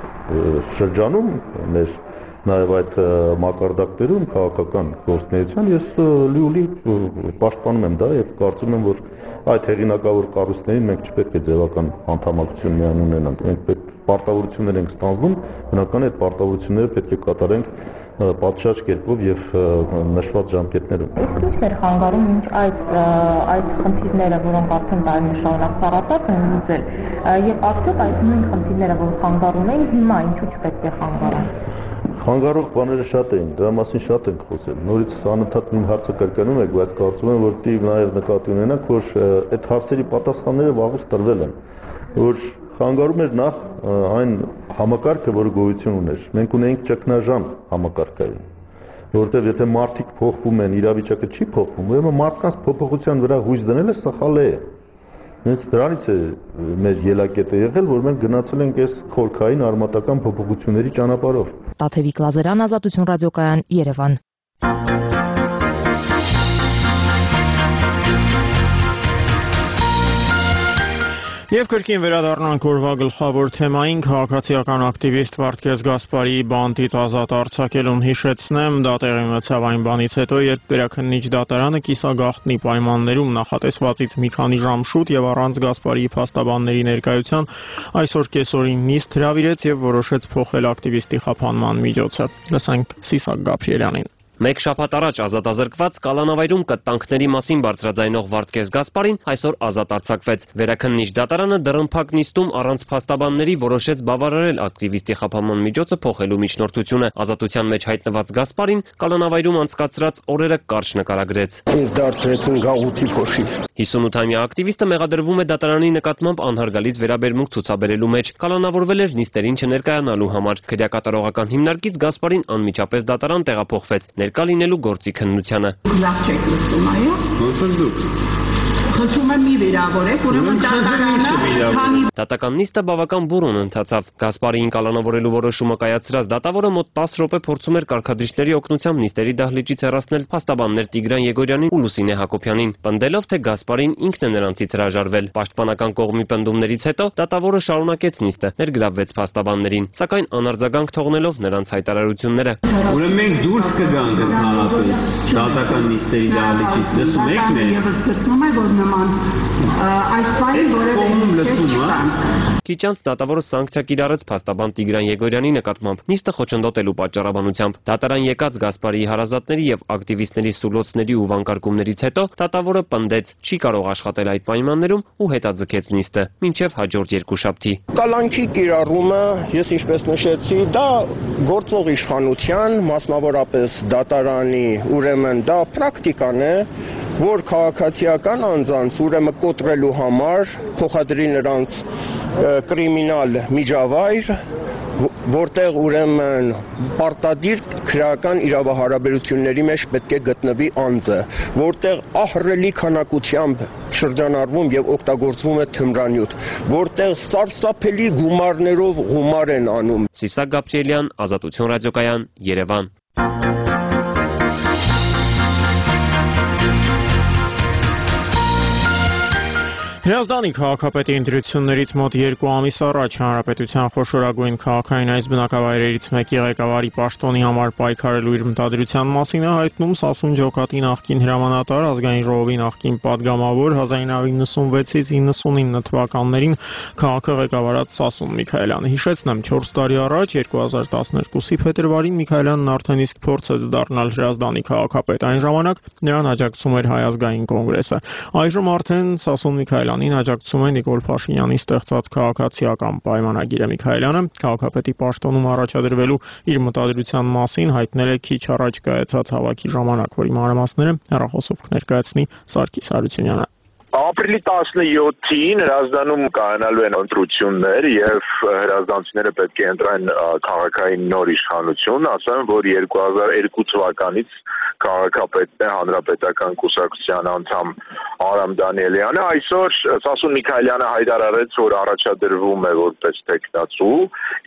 շրջանում մեր նաև այդ մակարդակներում քաղաքական գործունեության ես լիուլի պաշտպանում եմ դա եւ կարծում եմ, որ այդ հեղինակավոր կառույցներին մենք չպետք է ձևական անդամակցություն միայն ունենանք, մենք պետք պարտավորություններ ենք ստանձնում, բնական է այդ պարտավորությունները պետք է կատարենք պատշաճ կերպով եւ նշված ժամկետներում։ Իսկ ինչն էր խանգարում մինչ այս այս խնդիրները, որոնք արդեն տարիներ շարունակ ծառացած են լուծել, եւ արդյոք այդ նույն խնդիրները, որ խանգարում էին, հիմա ինչու չպետք է խանգարեն։ Խանգարող բաները շատ էին, դրա մասին շատ ենք խոսել։ Նորից անընդհատ նույն հարցը կրկնում եք, բայց կարծում եմ, որ դիվ նաև նկատի ունենաք, որ այդ հարցերի պատասխանները վաղուց տրվել են, որ խանգարում էր նախ այն համակարգը, որը գոյություն ուներ։ Մենք ունեինք ճգնաժամ համակարգային, որովհետև եթե մարդիկ փոխվում են, իրավիճակը չի փոխվում, ուրեմն մարդկանց փոփոխության վրա հույս դնելը սխալ է։ Հենց դրանից է մեր ելակետը եղել, որ մենք գնացել ենք այս խորքային արմատական փոփոխությունների ճանապարհով։ Տաթևիկ Լազարյան, Ազատություն ռադիոկայան, Երևան։ Եվ կրկին վերադառնանք օրվա գլխավոր թեմային, քաղաքացիական ակտիվիստ Վարդգես Գասպարիի բանտից ազատ արձակելուն հիշեցնեմ, դա տեղի ունեցավ այն բանից հետո, երբ Վերաքննիչ դատարանը կիսագաղտնի պայմաններում նախատեսվածից մի քանի ժամ շուտ եւ առանց Գասպարիի փաստաբանների ներկայության այսօր կեսօրին նիստ հրավիրեց եւ որոշեց փոխել ակտիվիստի խափանման միջոցը։ Լսենք Սիսակ Գաբրիելյանին։ Մեկ շաբաթ առաջ ազատազրկված Կալանավայրում կտանքների մասին բարձրաձայնող Վարդգես Գասպարին այսօր ազատ արձակվեց։ Վերաքննիչ դատարանը դռնփակ նիստում առանց փաստաբանների որոշեց բավարարել ակտիվիստի խափանման միջոցը փոխելու միջնորդությունը։ Ազատության մեջ հայտնված Գասպարին Կալանավայրում անցկացրած օրերը կարճ նկարագրեց։ Ինձ դարձրեցին գաղութի փոշի։ հիսունութամյա ակտիվիստը մեղադրվում է դատարանի նկատմամբ անհարգալից վերաբերմունք ցուցաբերելու մեջ։ Կալանավորվել էր նիստերին չներկայանալու համար։ Քրեակատարողական հիմնարկից Գասպարին անմիջապես դատարան տեղափոխվեց ներկա լինելու գործի քննությանը։ Լավ չեք լսում, այո։ Ոնց դուք։ Խնդրում եմ մի վիրավորեք, ուրեմն դատարանը Դատական նիստը բավական բուրոն ընթացավ։ Գասպարիին կալանավորելու որոշումը կայացրած դատավորը մոտ տասը րոպե փորձում էր կարգադրիչների օգնությամբ նիստերի դահլիճից հեռացնել փաստաբաններ Տիգրան Եգորյանին ու Լուսինե Հակոբյանին, պնդելով, թե Գասպարին ինքն է նրանցից հրաժարվել։ Պաշտպանական կողմի պնդումներից հետո դատավորը շարունակեց նիստը, ներգրավվեց փաստաբաններին, սակայն անարձագանք թողնելով նրանց հայտարարությունները։ Ուրեմն մենք դուրս կգանք ընդհանրապես դատական նիստերի դահլիճից, լսում եք մեզ։ նման այս բանի որևէ չկան։ Քիչ անց դատավորը սանկցիա կիրառեց փաստաբան Տիգրան Եգորյանի նկատմամբ նիստը խոչընդոտելու պատճառաբանությամբ։ Դատարան եկած Գասպարիի հարազատների եւ ակտիվիստների սուլոցների ու վանկարկումներից հետո դատավորը պնդեց չի կարող աշխատել այդ պայմաններում ու հետաձգեց նիստը մինչեւ հաջորդ երկուշաբթի։ Կալանքի կիրառումը, ես ինչպես նշեցի, դա գործող իշխանության, մասնավորապես դատարանի, ուրեմն դա պրակտիկան է, որ քաղաքացիական անձանց ուրեմն կոտրելու համար փոխադրի նրանց կրիմինալ միջավայր, որտեղ ուրեմն պարտադիր քրեական իրավահարաբերությունների մեջ պետք է գտնվի անձը, որտեղ ահռելի քանակությամբ շրջանառվում եւ օգտագործվում է թմրանյութ, որտեղ սարսափելի գումարներով գումար են անում։ Սիսակ Գաբրիելյան, Ազատություն ռադիոկայան, Երևան։ Հրազդանի քաղաքապետի ընտրություններից մոտ երկու ամիս առաջ հանրապետության խոշորագույն քաղաքային այս բնակավայրերից մեկի ղեկավարի պաշտոնի համար պայքարելու իր մտադրության մասին է հայտնում Սասուն ջոկատի նախկին հրամանատար, ազգային ժողովի նախկին падգամավոր, հազար նույն հարյուր նվեցից նվեցինը թվականներին քաղաքը ղեկավարած Սասուն Միքայելյանը։ Հիշեցնեմ, չորս տարի առաջ երկու հազար տասներկուսի փետրվարին Միքայելյանն արդեն իսկ փորձեց դառնալ Հրազդանի քաղաքապետ։ Այն ժամանակ նրան աջակցում էր Հայ ազգային կոնգրեսը։ Այժմ արդեն Սասուն Միքայելյանին աջակցում է Նիկոլ Փաշինյանի ստեղծած քաղաքացիական պայմանագիրը։ Միքայելյանը քաղաքապետի պաշտոնում առաջադրվելու իր մտադրության մասին հայտնել է քիչ առաջ կայացած հավաքի ժամանակ, որի մանրամասները հեռախոսով կներկայացնի Սարգիս Հարությունյանը։ Ապրիլի տասնյոթին Հրազդանում կայանալու են ընտրություններ եւ հրազդանցիները պետք է ընտրեն քաղաքային նոր իշխանություն, ասեմ, որ երկու հազար երկու թվականից քաղաքապետն է հանրապետական կուսակցության անդամ Արամ Դանիելյանը։ Այսօր Սասուն Միքայելյանը հայտարարեց, որ առաջադրվում է որպես տեխնացու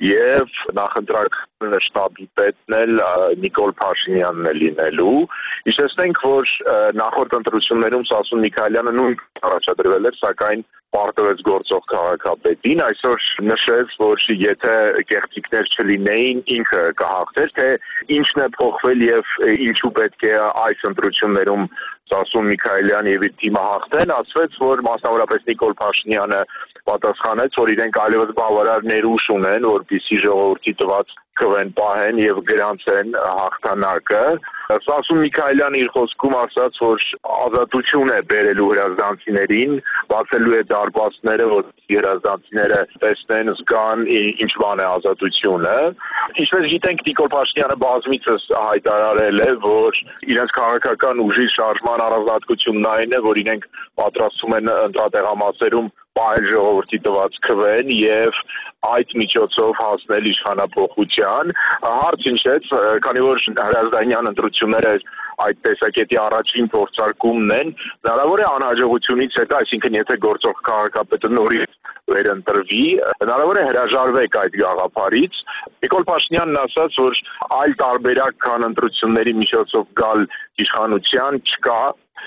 եւ նախընտրական շտաբի պետն էլ Նիկոլ Փաշինյանն է լինելու։ Հիշեցնենք, որ նախորդ ընտրություններում Սասուն Միքայելյանը նույն առաջադրվել էր, սակայն պարտվեց գործող քաղաքապետին, այսօր նշեց, որ եթե կեղծիքներ չլինեին, ինքը կհաղթեր, թե ինչն է փոխվել եւ ինչու պետք է այս ընտրություններում Սասուն Միքայելյան եւ իր թիմը հաղթեն, ասվեց, որ մասնավորապես Նիկոլ Փաշինյանը պատասխանեց, որ իրենք այլևս բավարար ներուժ ունեն, որպեսզի ժողովրդի տված քվեն պահեն եւ գրանցեն հաղթանակը։ Սասուն Միքայելյանը իր խոսքում ասաց, որ ազատություն է բերելու հրազդանցիներին, բացելու է դարպասները, որ հրազդանցիները տեսնեն, զգան ինչ բան է ազատությունը։ Ինչպես գիտենք, Նիկոլ Փաշինյանը բազմիցս հայտարարել է, որ իրենց քաղաքական ուժի շարժման առանձնահատկությունն այն է, որ իրենք պատրաստում են ընտրատեղամասերում պահել ժողովրդի տված քվեն եւ այդ միջոցով հասնել իշխանափոխության։ Հարց հնչեց, քանի որ հրազդանյան ընտրությունները այդ տեսակետի առաջին փորձարկումն են, հնարավոր է անհաջողությունից հետո, այսինքն եթե գործող քաղաքապետը նորից վերընտրվի, հնարավոր է հրաժարվեք այդ գաղափարից։ Նիկոլ Փաշինյանն ասաց, որ այլ տարբերակ քան ընտրությունների միջոցով գալ իշխանության չկա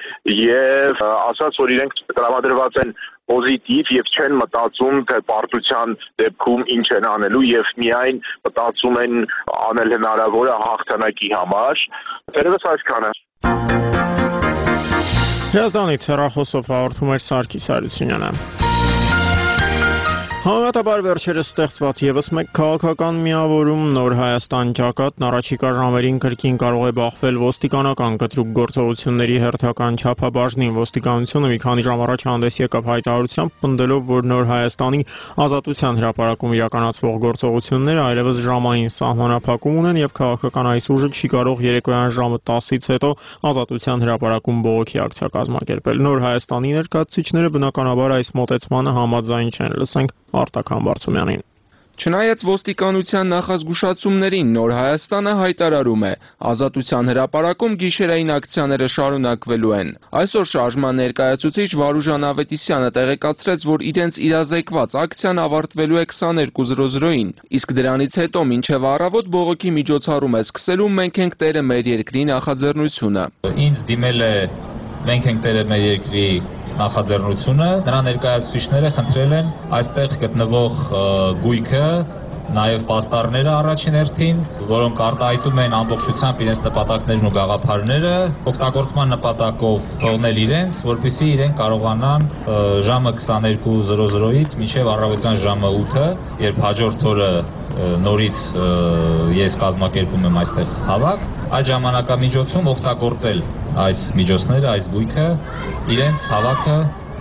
եւ ասաց, որ իրենք տրամադրված են պոզիտիվ եւ չեն մտածում, թե պարտության դեպքում ինչ են անելու եւ միայն մտածում են անել հնարավորը հաղթանակի համար։ Դերևս այսքանը։ Հրազդանից հեռախոսով հաղորդում էր Սարգիս Հարությունյանը։ Համեմատաբար վերջերս ստեղծված եւս մեկ քաղաքական միավորում Նոր Հայաստան ճակատն առաջիկա ժամերին կրկին կարող է բախվել ոստիկանական կտրուկ գործողությունների հերթական չափաբաժնին։ Ոստիկանությունը մի քանի ժամ առաջ հանդես եկավ հայտարարությամբ, պնդելով, որ Նոր Հայաստանի Ազատության հրապարակում իրականացվող գործողությունները այլևս ժամային սահմանափակում ունեն եւ քաղաքական այս ուժը չի կարող երեկոյան ժամը տասից հետո Ազատության հրապարակում բողոքի ակցիա կազմակերպել։ Նոր Հայաստանի ներկայացուցիչները բնականաբար այս մոտեցմանը համաձայն չեն։ Լսենք Արտակ Համբարձումյանին։ Չնայած ոստիկանության նախազգուշացումներին, Նոր Հայաստանը հայտարարում է, Ազատության հրապարակում գիշերային ակցիաները շարունակվելու են։ Այսօր շարժման ներկայացուցիչ Վարուժան Ավետիսյանը տեղեկացրեց, որ իրենց իրազեկված ակցիան ավարտվելու է քսաներկու զրո զրոին, իսկ դրանից հետո մինչև առավոտ բողոքի միջոցառում է սկսելու «Մենք ենք տերը մեր երկրի» նախաձեռնությունը։ Ինձ դիմել է «Մենք ենք տերը մեր երկրի» նախաձեռնությունը, նրա ներկայացուցիչները խնդրել են այստեղ գտնվող գույքը նաև պաստառները առաջին հերթին, որոնք արտահայտում են ամբողջությամբ իրենց նպատակներն ու գաղափարները, օգտագործման նպատակով թողնել իրենց, որպեսզի իրենք կարողանան ժամը քսաներկու զրո զրոից մինչև առավոտյան ժամը ութը, երբ հաջորդ օրը նորից ես կազմակերպում եմ այստեղ հավաք, այդ ժամանակամիջոցում օգտագործել այս միջոցները, այս գույքը իրենց հավաքը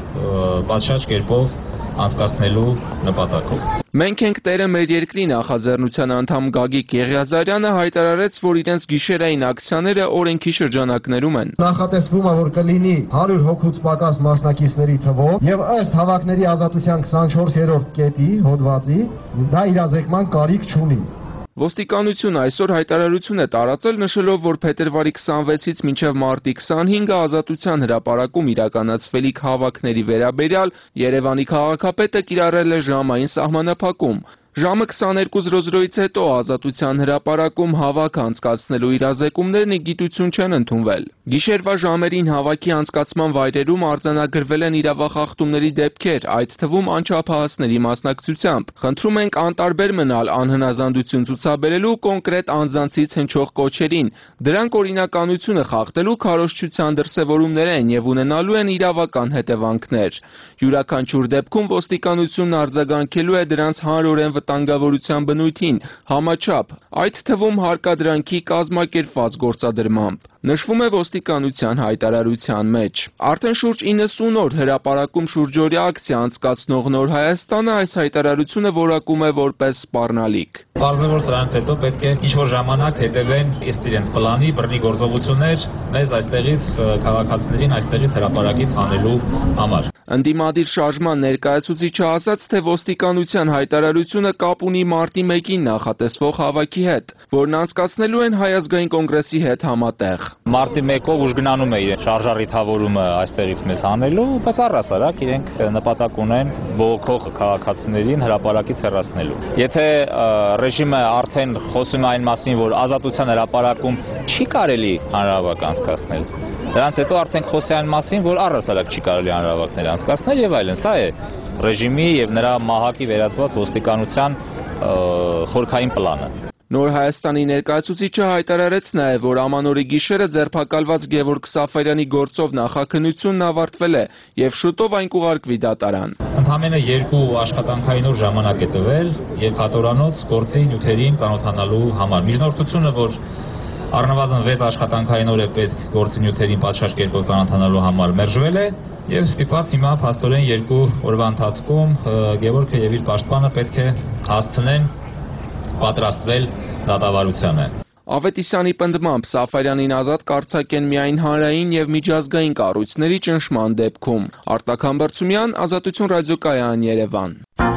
պատշաճ կերպով անցկացնելու նպատակով։ Մենք ենք տերը մեր երկրի նախաձեռնության անդամ Գագիկ Եղիազարյանը հայտարարեց, որ իրենց գիշերային ակցիաները օրենքի շրջանակներում են։ Նախատեսվում է, որ կլինի հարյուր հոգուց պակաս մասնակիցների թվով եւ ըստ հավաքների ազատության քսանչորսերորդ կետի հոդվածի դա իրազեկման կարիք չունի։ Ոստիկանությունը այսօր հայտարարություն է տարածել նշելով, որ փետրվարի քսանվեցից մինչև մարտի քսանհինգը ազատության հրապարակում իրականացվելիք հավաքների վերաբերյալ Երևանի քաղաքապետը կիրառել է ժամային սահմանափակում։ Ժամը քսաներկու զրո զրոից հետո ազատության հրապարակում հավաք անցկացնելու իրազեկումներն ի գիտություն չեն ընդունվել։ Գիշերվա ժամերին հավաքի անցկացման վայրերում արձանագրվել են իրավախախտումների դեպքեր, այդ թվում անչափահասների մասնակցությամբ։ Խնդրում ենք անտարբեր մնալ անհնազանդություն ցուցաբերելու կոնկրետ անձանցից հնչող կոչերին։ Դրանք օրինականությունը խախտելու քարոզչության դրսևորումներ են եւ ունենալու են իրավական հետևանքներ։ Յուրաքանչյուր դեպքում ոստիկանությունն արձագանքելու է դրանց հանրորեն վտանգավորության բնույթին, համաչափ, այդ թվում հարկադրանքի կազմակերպված գործադրմամբ։ Նշվում է ոստիկանության հայտարարության մեջ։ Արդեն շուրջ իննսուն օր հրապարակում շուրջօրյա ակցիա անցկացնող Նոր Հայաստանը այս հայտարարությունը որակում է որպես սպառնալիք։ Պարզ է, որ սրանից հետո պետք է ինչ-որ ժամանակ հետևեն ըստ իրենց պլանի, բռնի գործողություններ մեզ այստեղից քաղաքացիներին այստեղից հրապարակից հանելու համար։ Ընդդիմադիր շարժման ներկայացուցիչը ասաց, թե ոստիկանության հայտարարությունը կապ ունի մարտի մեկին նախատեսվող հավաքի հետ, որն անցկացնելու են Հայ ազգային կոնգրեսի հետ համատեղ։ Մարտի մեկով ուժգնանում է իրենց շարժառիթավորումը այստեղից մեզ հանելու, բայց առհասարակ իրենք նպատակ ունեն բողոքող քաղաքացիներին հրապարակից հեռացնելու։ Եթե ռեժիմը արդեն խոսում է այն մասին, որ ազատության հրապարակում չի կարելի հանրահավաք անցկացնել, դրանից հետո արդեն խոսի այն մասին, որ առհասարակ չի կարելի հանրահավաքներ անցկացնել եւ այլն։ Սա է ռեժիմի եւ նրա մահակի վերածված ոստիկանության խորքային պլանը։ Նոր Հայաստանի ներկայացուցիչը հայտարարեց նաև, որ ամանորի գիշերը ձերբակալված Գևորգ Սաֆարյանի գործով նախաքննությունն ավարտվել է եւ շուտով այն կուղարկվի դատարան։ Ընդամենը երկու աշխատանքային օր ժամանակ է տվել երկաթորանոց գործի նյութերին ծանոթանալու համար։ Միջնորդությունը, որ առնվազն վեց աշխատանքային օր է պետք գործի նյութերին պատշաճ կերպով ծանոթանալու համար, մերժվել է եւ ստիպված հիմա փաստորեն երկու օրվա ընթացքում Գևորգը եւ իր պաշտպանը պետք է հասցնեն պատրաստվել դատավարությանը։ Ավետիսյանի պնդմամբ Սաֆարյանին ազատ կարձակեն միայն հանրային եւ միջազգային կառույցների ճնշման դեպքում։ Արտակ Համբարձումյան, Ազատություն ռադիոկայան, Երևան։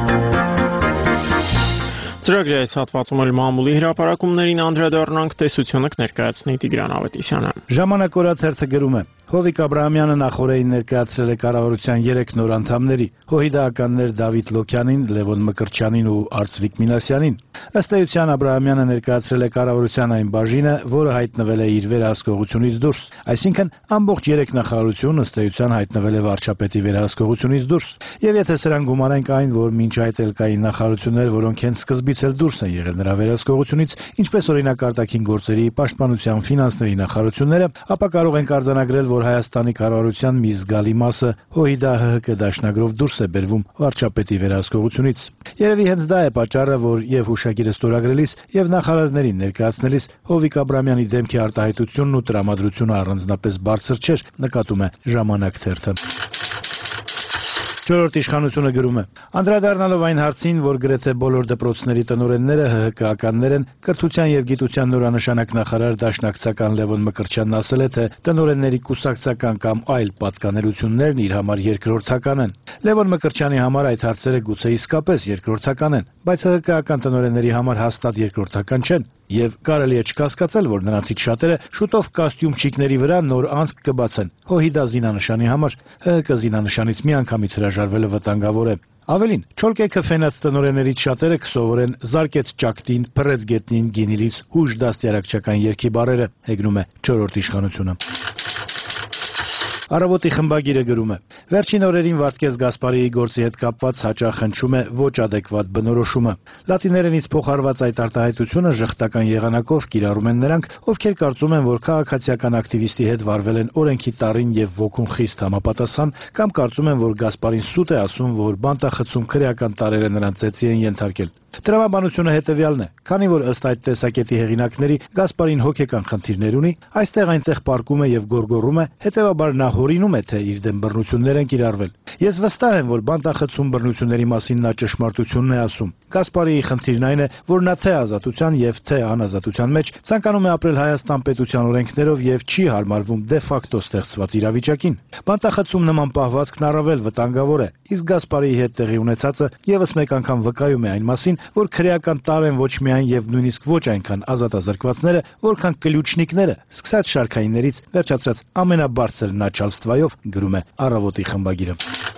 Ծրագրի այս հատվածում էլ մամուլի հրապարակումներին անդրադառնանք, տեսությունը կներկայացնի Տիգրան Ավետիսյանը։ Ժամանակ օրաթերթը գրում է. Հովիկ Աբրահամյանը նախորդին ներկայացրել է կառավարության երեք նոր անդամների՝ հոհիդականներ Դավիթ Լոքյանին, Լևոն Մկրտչյանին ու Արծվիկ Մինասյանին։ Ըստ էության Աբրահամյանը ներկայացրել է կառավարության այն բաժինը, որը հայտնվել է իր վերահսկողությունից դուրս, այսինքն ամբողջ երեք նախարարություն ըստ էության հայտնվել է վարչապետի վերահսկողությունից դուրս։ Եվ եթե սրան գումարենք այն, որ մինչ այդ էլ կային նախարարություններ, որոնք հենց սկզբից էլ դուրս են եղել նրա վերահսկողությունից, ինչպես օրինակ արտաքին գործերի, պաշտպանության, ֆինանսների նախարարությունները, ապա կարող ենք արձանագրել, որ Հայաստանի կառավարության մի զգալի մասը ՀՅԴ-ՀՀԿ դաշնագրով դուրս է բերվում վարչապետի վերահսկողությունից։ Երևի հենց դա է պատճառը, որ եւ հուշագիրը ստորագրելիս եւ նախարարներին ներկայացնելիս Հովիկ Աբրահամյանի դեմքի արտահայտությունն ու տրամադրությունը առանձնապես բարձր չէր, նկատում է Ժամանակ թերթը։ Չորրորդ իշխանությունը գրում է. Անդրադառնալով այն հարցին, որ գրեթե բոլոր դպրոցների տնօրենները ՀՀԿ-ականներ են, կրթության եւ գիտության նորանշանակ նախարար դաշնակցական Լևոն Մկրտչյանն ասել է, թե տնօրենների կուսակցական կամ այլ պատկանելություններն իր համար երկրորդական են։ Լևոն Մկրտչյանի համար այդ հարցերը գուցե իսկապես երկրորդական են, բայց ՀՀԿ-ական տնօրենների համար հաստատ երկրորդական չեն։ Եվ կարելի է չկասկածել, որ նրանցից շատերը շուտով կոստյումչիկների վրա նոր անցք կբացեն ՀՅԴ զինանշանի համար։ ՀՀԿ զինանշանից միանգամից հրաժարվելը վտանգավոր է։ Ավելին, չոլկեքը ֆենած տնօրեններից շատերը կսովորեն «Զարկեց ճակտին, փռեց գետնին, գինիլից» հուշ դաստիարակչական երգի բառերը, հեգնում է չորրորդ իշխանությունը։ Առավոտի խմբագիրը գրում է. Վերջին օրերին Վարդգես Գասպարիի գործի հետ կապված հաճախ հնչում է ոչ ադեկվատ բնորոշումը։ Լատիներենից փոխարված այդ արտահայտությունը ժխտական եղանակով կիրառում են նրանք, ովքեր կարծում են, որ քաղաքացիական ակտիվիստի հետ վարվել են օրենքի տառին եւ ոգուն խիստ համապատասխան, կամ կարծում են, որ Գասպարին սուտ է ասում, որ բանտախցում քրեական տարերը նրան ծեծի են ենթարկել։ Տրամաբանությունը հետևյալն է, քանի որ ըստ այդ տեսակետի հեղինակների Գասպարին հոգեկան խնդիրներ ունի, այստեղ այնտեղ պարկում է եւ գորգորում է, հետեւաբար նա հորինում է, թե իր դեմ բռնություններ են կիրառվել։ Ես վստահ եմ, որ բանտախցում բռնությունների մասին նա ճշմարտությունն է ասում։ Գասպարիի խնդիրն այն է, որ նա թե ազատության եւ թե անազատության մեջ ցանկանում է ապրել Հայաստան պետության օրենքներով եւ չի հարմարվում դե ֆակտո ստեղծված իրավիճակին։ Բանտախցում նման պահվածքն առավել վտանգավոր է, իսկ Գասպարիի հետ տեղի ունեցածը եւս մեկ անգամ վկայում է այն մասին, որ քրեական տար են ոչ միայն եւ նույնիսկ ոչ այնքան ազատազրկվածները, որքան կլյուչնիկները, սկսած շարքայիններից վերջացրած ամենաբարձր начальствայով, գրում է Առավոտի խմբագիրը։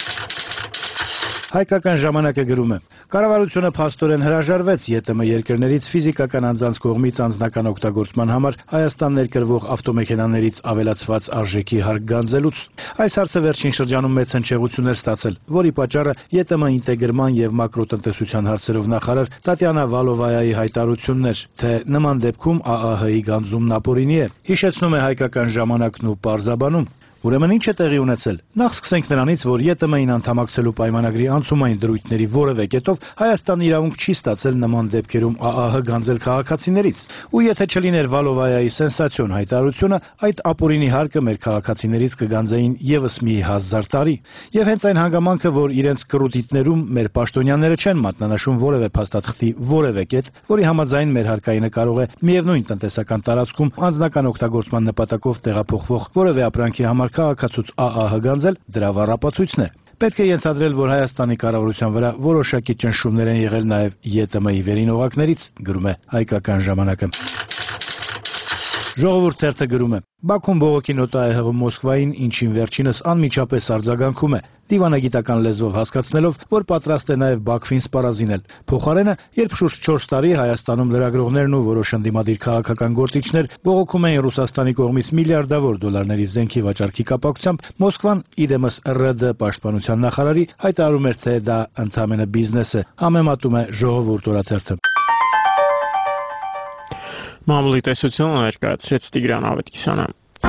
Հայկական ժամանակը գրում է. Կառավարությունը փաստորեն հրաժարվեց ԵՏՄ երկրներից ֆիզիկական անձանց կողմից անձնական օգտագործման համար Հայաստան ներկրվող ավտոմեքենաներից ավելացված արժեքի հարկ գանձելուց։ Այս հարցը վերջին շրջանում մեծ հնչեղություն էր ստացել, որի պատճառը ԵՏՄ ինտեգրման եւ մակրոտնտեսության հարցերով նախարար Տատյանա Վալովայայի հայտարարությունն էր, թե նման դեպքում ԱԱՀ-ի գանձումն ապօրինի է։ Հիշեցնում է Հայկական ժամանակն ու պարզաբանում. Ուրեմն ինչ է տեղի ունեցել։ Նախ սկսենք նրանից, որ ԵՏՄ-ին անդամակցելու պայմանագրի անցումային դրույթների որևէ կետով Հայաստանը իրավունք չի ստացել նման դեպքերում ԱԱՀ գանձել քաղաքացիներից։ Ու եթե չլիներ Վալովայայի սենսացիոն հայտարարությունը, այդ ապօրինի հարկը մեր քաղաքացիներից կգանձեին եւս մի հազար տարի։ Եվ հենց այն հանգամանքը, որ իրենց կռուտիտներում մեր պաշտոնյաները չեն մատնանշում որևէ փաստաթղթի որևէ կետ, որի համաձայն մեր հարկայինը կարող է միևնույն տնտեսական տարածքում անձնական օգտագործման նպատակով տեղափոխվող որևէ ապրանքի համար քաղաքացուց ԱԱՀ գանձել, դրա վառապացույցն է։ Պետք է ենթադրել, որ Հայաստանի կառավարության վրա որոշակի ճնշումներ են եղել նաև ԵՏՄ-ի վերին օղակներից, գրում է Հայկական ժամանակը։ Ժողովուրդ թերթը գրում է. Բաքուն բողոքի նոտա է հղում Մոսկվային, ինչին վերջինս անմիջապես արձագանքում է, դիվանագիտական լեզվով հասկացնելով, որ պատրաստ է նաև Բաքվին սպառազինել։ Փոխարենը, երբ շուրջ չորս տարի Հայաստանում լրագրողներն ու որոշ ընդդիմադիր քաղաքական գործիչներ բողոքում էին Ռուսաստանի կողմից միլիարդավոր դոլարների զենքի վաճառքի կապակցությամբ, Մոսկվան իդեմս ՌԴ պաշտպանության նախարարի հայտարարում էր, թե դա ընդհանրապես բիզնես է, համեմատում է Ժողովուրդ օրաթերթը։ Մամուլի տեսությունը ներկայացրեց Տիգրան Ավետիսյանը։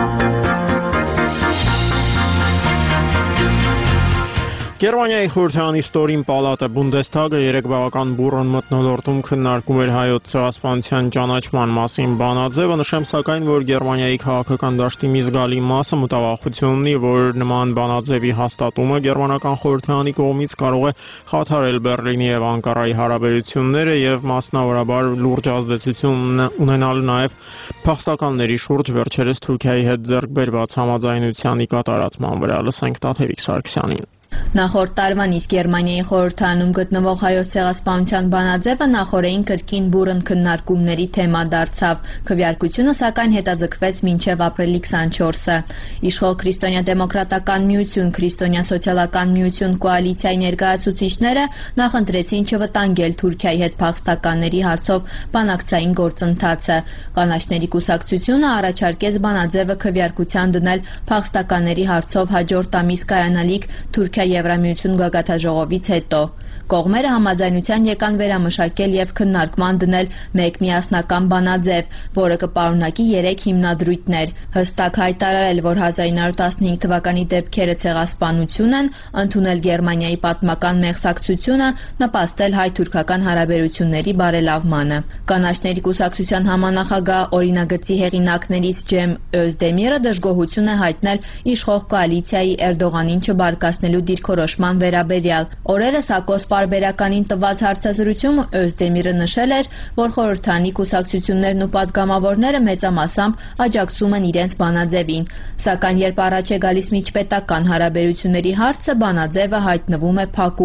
Գերմանիայի խորհրդարանի ստորին պալատը Բունդեսթագը երեկվական բուռն մթնոլորտում քննարկում էր հայոց ցեղասպանության ճանաչման մասին բանաձևը, նշեմ սակայն, որ Գերմանիայի քաղաքական դաշտի մի զգալի մասը մտավախություն ունի, որ նման բանաձևի հաստատումը գերմանական խորհրդարանի կողմից կարող է խաթարել Բեռլինի եւ Անկարայի հարաբերությունները եւ մասնավորաբար լուրջ ազդեցություն ունենալ նաեւ փախստականների շուրջ վերջերս Թուրքիայի հետ ձեռք բերված համաձայնությանի կատարածման վրա։ Լսենք Տաթևիկ Սարգսյանին։ Նախորդ տարվան իսկ Գերմանիայի խորհրդարանում գտնվող հայոց ցեղասպանության բանաձևը նախորդին կրկին բուռն քննարկումների թեմա դարձավ։ Քվեարկությունը սակայն հետաձգվեց մինչև ապրիլի քսանչորսը։ Իշխող Քրիստոնյա-դեմոկրատական միություն, Քրիստոնյա-սոցիալական միություն կոալիցիայի ներկայացուցիչները նախընտրեցին չվտանգել Թուրքիայի հետ փախստականների հարցով բանակցային գործընթացը։ Կանաչների կուսակցությունը առաջարկեց բանաձևը քվեարկության դնել փախստականների հարցով հաջորդ ամիս կայանալիք Թուրքիա Եվրամիություն գագաթաժողովից հետո։ Կողմերը համաձայնության եկան վերամշակել եւ քննարկման դնել մեկ միասնական բանաձև, որը կպարունակի երեք հիմնադրույթներ՝ հստակ հայտարարել, որ հազար ինը հարյուր տասնհինգ թվականի դեպքերը ցեղասպանություն են, ընդունել Գերմանիայի պատմական մեղսակցությունը, նպաստել հայ-թուրքական հարաբերությունների բարելավմանը։ Կանաչների կուսակցության համանախագահ օրինագծի հեղինակներից Ջեմ Özdemir-ը դժգոհություն է հայտնել իշխող կոալիցիայի Էրդողանին չբարկացնելու դիրքորոշման վերաբերյալ։ Օրերս Ակոս պարբերականին տված հարցազրույցում Özdemir-ը նշել էր, որ խորհրդարանի կուսակցություններն ու պատգամավորները մեծամասամբ աջակցում են իրենց բանաձևին, սակայն երբ առաջ է գալիս միջպետական հարաբերությունների հարցը, բանաձևը հայտնվում է փակուղում։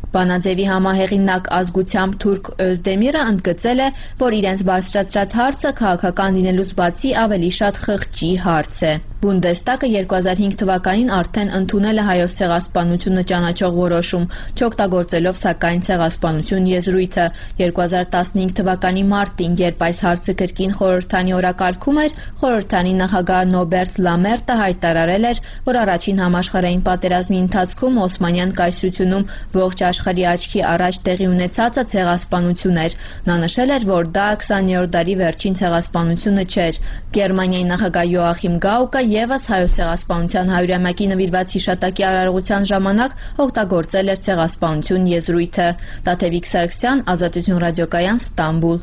Բանաձևի համահեղինակ ազգությամբ Թուրք Özdemir-ը ընդգծել է, որ իրենց բարձրացրած հարցը քաղաքական լինելուց բացի ավելի շատ խղճի հարց է։ Բունդեստագը երկու հազար հինգ թվականին արդեն ընդունել է հայոց ցեղասպանությունը ճանաչող որոշում, չօգտագործելով սակայն ցեղասպանություն եզրույթը։ երկու հազար տասնհինգ թվականի մարտին, երբ այս հարցը կրկին խորհրդանի օրակարգում էր, խորհրդանի նախագահ Նոբերտ Լամերտը հայտարարել էր, որ առաջին համաշխարհային պատերազմի ընթացքում Օսմանյան կայսրությունում ողջ աշխարհի աչքի առաջ տեղի ունեցածը ցեղասպանություն էր։ Նա նշել էր, որ դա քսաներորդ դարի վերջին ցեղասպանությունը չէր։ Գերմանիայի նախագահ Յոախիմ Գաուկը Եվս հայոց ցեղասպանության հարյուրամյակի նվիրված հիշատակի արարողության ժամանակ օգտագործել էր ցեղասպանություն եզրույթը։ Տաթևիկ Սարգսյան, Ազատություն ռադիոկայան, Ստամբուլ։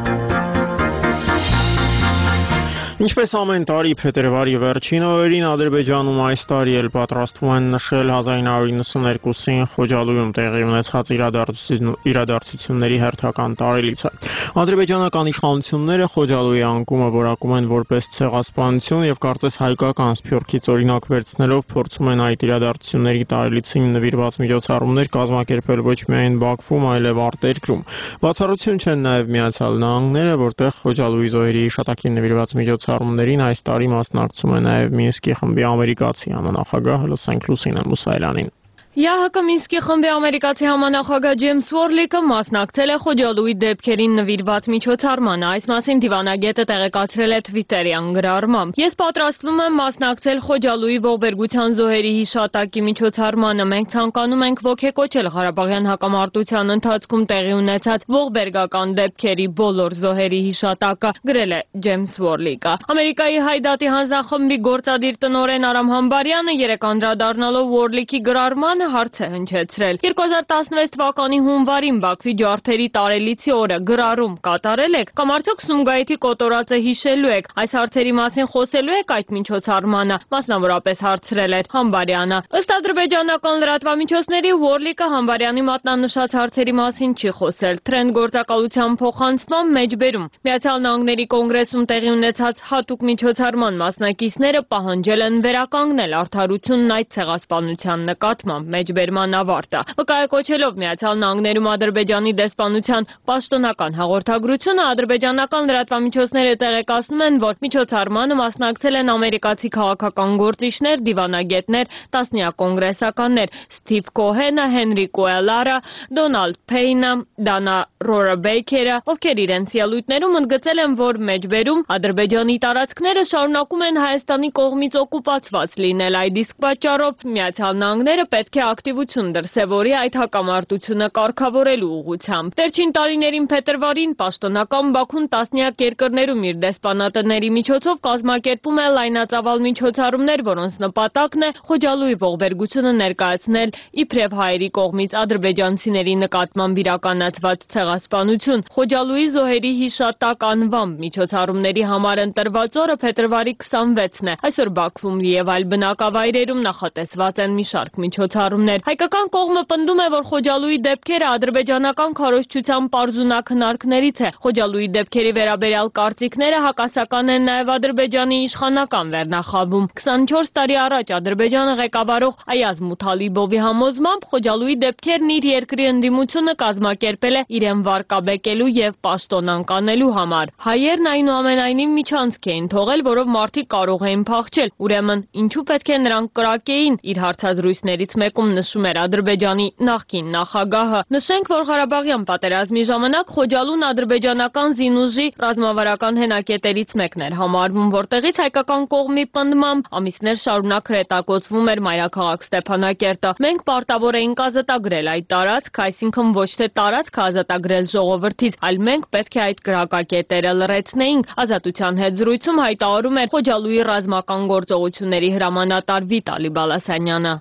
Ինչպես ամեն տարի փետրվարի վերջին օրերին Ադրբեջանում այս տարի էլ պատրաստվում են նշել հազար ինը հարյուր նվսաներկուսին Խոջալույում տեղի ունեցած իրադարձությունների հերթական տարելիցը։ Ադրբեջանական իշխանությունները Խոջալույի անկումը որակում են որպես ցեղասպանություն եւ կարծես հայկական սփյուռքից օրինակ վերցնելով փորձում են այդ իրադարձությունների տարելիցին նվիրված միջոցառումներ կազմակերպել ոչ միայն Բաքվում, այլև արտերկրում։ Բացառություն չեն նաեւ Միացյալ Նահանգները, որտեղ Խոջալույի զոհերի հիշատակին նվիրված միջոցառումներ Արումներին այս տարի մասնակցում է նաև Մինսկի խմբի ամերիկացի համանախագահ Լսենք Լուսինե Մուսայելյանին։ ԵԱՀԿ Մինսկի խմբի ամերիկացի համանախագահ Ջեյմս Վորլիկը մասնակցել է Խոջալույի դեպքերին նվիրված միջոցառմանը։ Այս մասին դիվանագետը տեղեկացրել է Twitter-յան գրառմամբ։ Ես պատրաստվում եմ մասնակցել Խոջալույի ողբերգության զոհերի հիշատակի միջոցառմանը։ Մենք ցանկանում ենք ոգեկոչել Ղարաբաղյան հակամարտության ընթացքում տեղի ունեցած ողբերգական դեպքերի բոլոր զոհերի հիշատակը, գրել է Ջեյմս Վորլիկը։ Ամերիկայի Հայդատի հանձնախմբի գործադիր տնօրեն Արամ Համբարյանը երեկ անդրադառնալով Վորլիկի գրառմանը հարց է հնչեցրել։ երկու հազար տասնվեց թվականի հունվարին Բաքվի ջարդերի տարելիցի օրը գրառում կատարել եք կամ արդյոք Սումգայիթի կոտորածը հիշելու եք։ Այս հարցերի մասին խոսելու եք այդ միջոցառմանը, մասնավորապես հարցրել էր Համբարյանը։ Ըստ ադրբեջանական լրատվամիջոցների Վորլիկը Համբարյանի մատնանշած հարցերի մասին չի խոսել։ Թրենդ գործակալության փոխանցման մեջբերում Միացյալ Նահանգների կոնգրեսում տեղի ունեցած հատուկ միջոցառման մասնակիցները պահանջել են վերականգնել արդարությունն այդ ցեղասպանության նկատմամբ մեջբերման ավարտը։ Վկայակոչելով Միացյալ Նահանգներում Ադրբեջանի դեսպանության պաշտոնական հաղորդագրությունը, ադրբեջանական լրատվամիջոցները տեղեկացնում են, որ միջոցառմանը մասնակցել են ամերիկացի քաղաքական գործիչներ, դիվանագետներ, տասնյակ կոնգրեսականներ՝ Սթիվ Քոհենը, Հենրի Կոելարը, Դոնալդ Փեյնը, Դանա Ռորաբեյքերը, ովքեր իրենց ելույթներում ընդգծել են, որ մեջբերում Ադրբեջանի տարածքները շարունակում են Հայաստանի կողմից օկուպացված լինել։ Այդ իսկ պատճառով Միացյալ Նահանգները պետք է ակտիվություն դրսևորի այդ հակամարտությունը կարգավորելու ուղղությամբ։ Վերջին տարիներին փետրվարին պաշտոնական Բաքուն տասնյակ երկրներում իր դեսպանատների միջոցով կազմակերպում է լայնածավալ միջոցառումներ, որոնց նպատակն է Խոջալույի ողբերգությունը ներկայացնել իբրև հայերի կողմից ադրբեջանցիների նկատմամբ իրականացված ցեղասպանություն։ Խոջալույի զոհերի հիշատակ անվամբ միջոցառումների համար ընտրված օրը փետրվարի քսանվեցն է։ Այսօր Բաքվում եւ այլ բնակավայրերում նախատեսված են մի շարք միջոցառումներ։ Հայկական կողմը պնդում է, որ Խոջալույի դեպքերը ադրբեջանական քարոզչության պարզունակ հնարքներից է։ Խոջալույի դեպքերի վերաբերյալ կարծիքները հակասական են նաև Ադրբեջանի իշխանական վերնախավում։ քսանչորս տարի առաջ Ադրբեջանը ղեկավարող Այազ Մութալիբովի համոզմամբ Խոջալույի դեպքերն իր երկրի ընդդիմությունը կազմակերպել է իրեն վարկաբեկելու եւ պաշտոնանկ անելու համար։ Հայերն այնուամենայնիվ միջանցք էին թողել, որով մարդիկ կարող էին փախչել։ Ուրեմն ինչու պետք է նրանք կրակեին, իր հարցազրույցներից մեկում նշում էր Ադրբեջանի նախկին նախագահը։ Նշենք, որ Ղարաբաղյան պատերազմի ժամանակ Խոջալուն ադրբեջանական զինուժի ռազմավարական հենակետերից մեկն էր համարվում, որտեղից հայկական կողմի պնդմամբ ամիսներ շարունակ հրետակոծվում էր մայրաքաղաք Ստեփանակերտը։ Մենք պարտավոր էինք ազատագրել այդ տարածք, այսինքն ոչ թե տարածքը ազատագրել ժողովրդից, այլ մենք պետք է այդ գրակակետերը լրացնեինք։ Ազատության հետ զրույցում հայտարարում էր Խոջալույի ռազմական գործողությունների հրամանատար Վիտալի Բալասանյանը։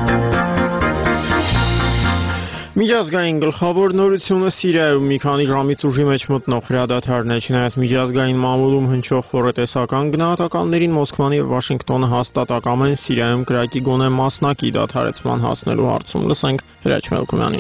Միջազգային գլխավոր նորությունը Սիրիայում մի քանի ժամից ուժի մեջ մտնող հրադադարն է, չնայած միջազգային մամուլում հնչող խորհրդեսական գնահատականներին Մոսկվան եւ Վաշինգտոնը հաստատակամ են Սիրիայում կրակի գոնե մասնակի դադարեցման հասնելու հարցում։ Լսենք Հրաչ Մելքումյանին։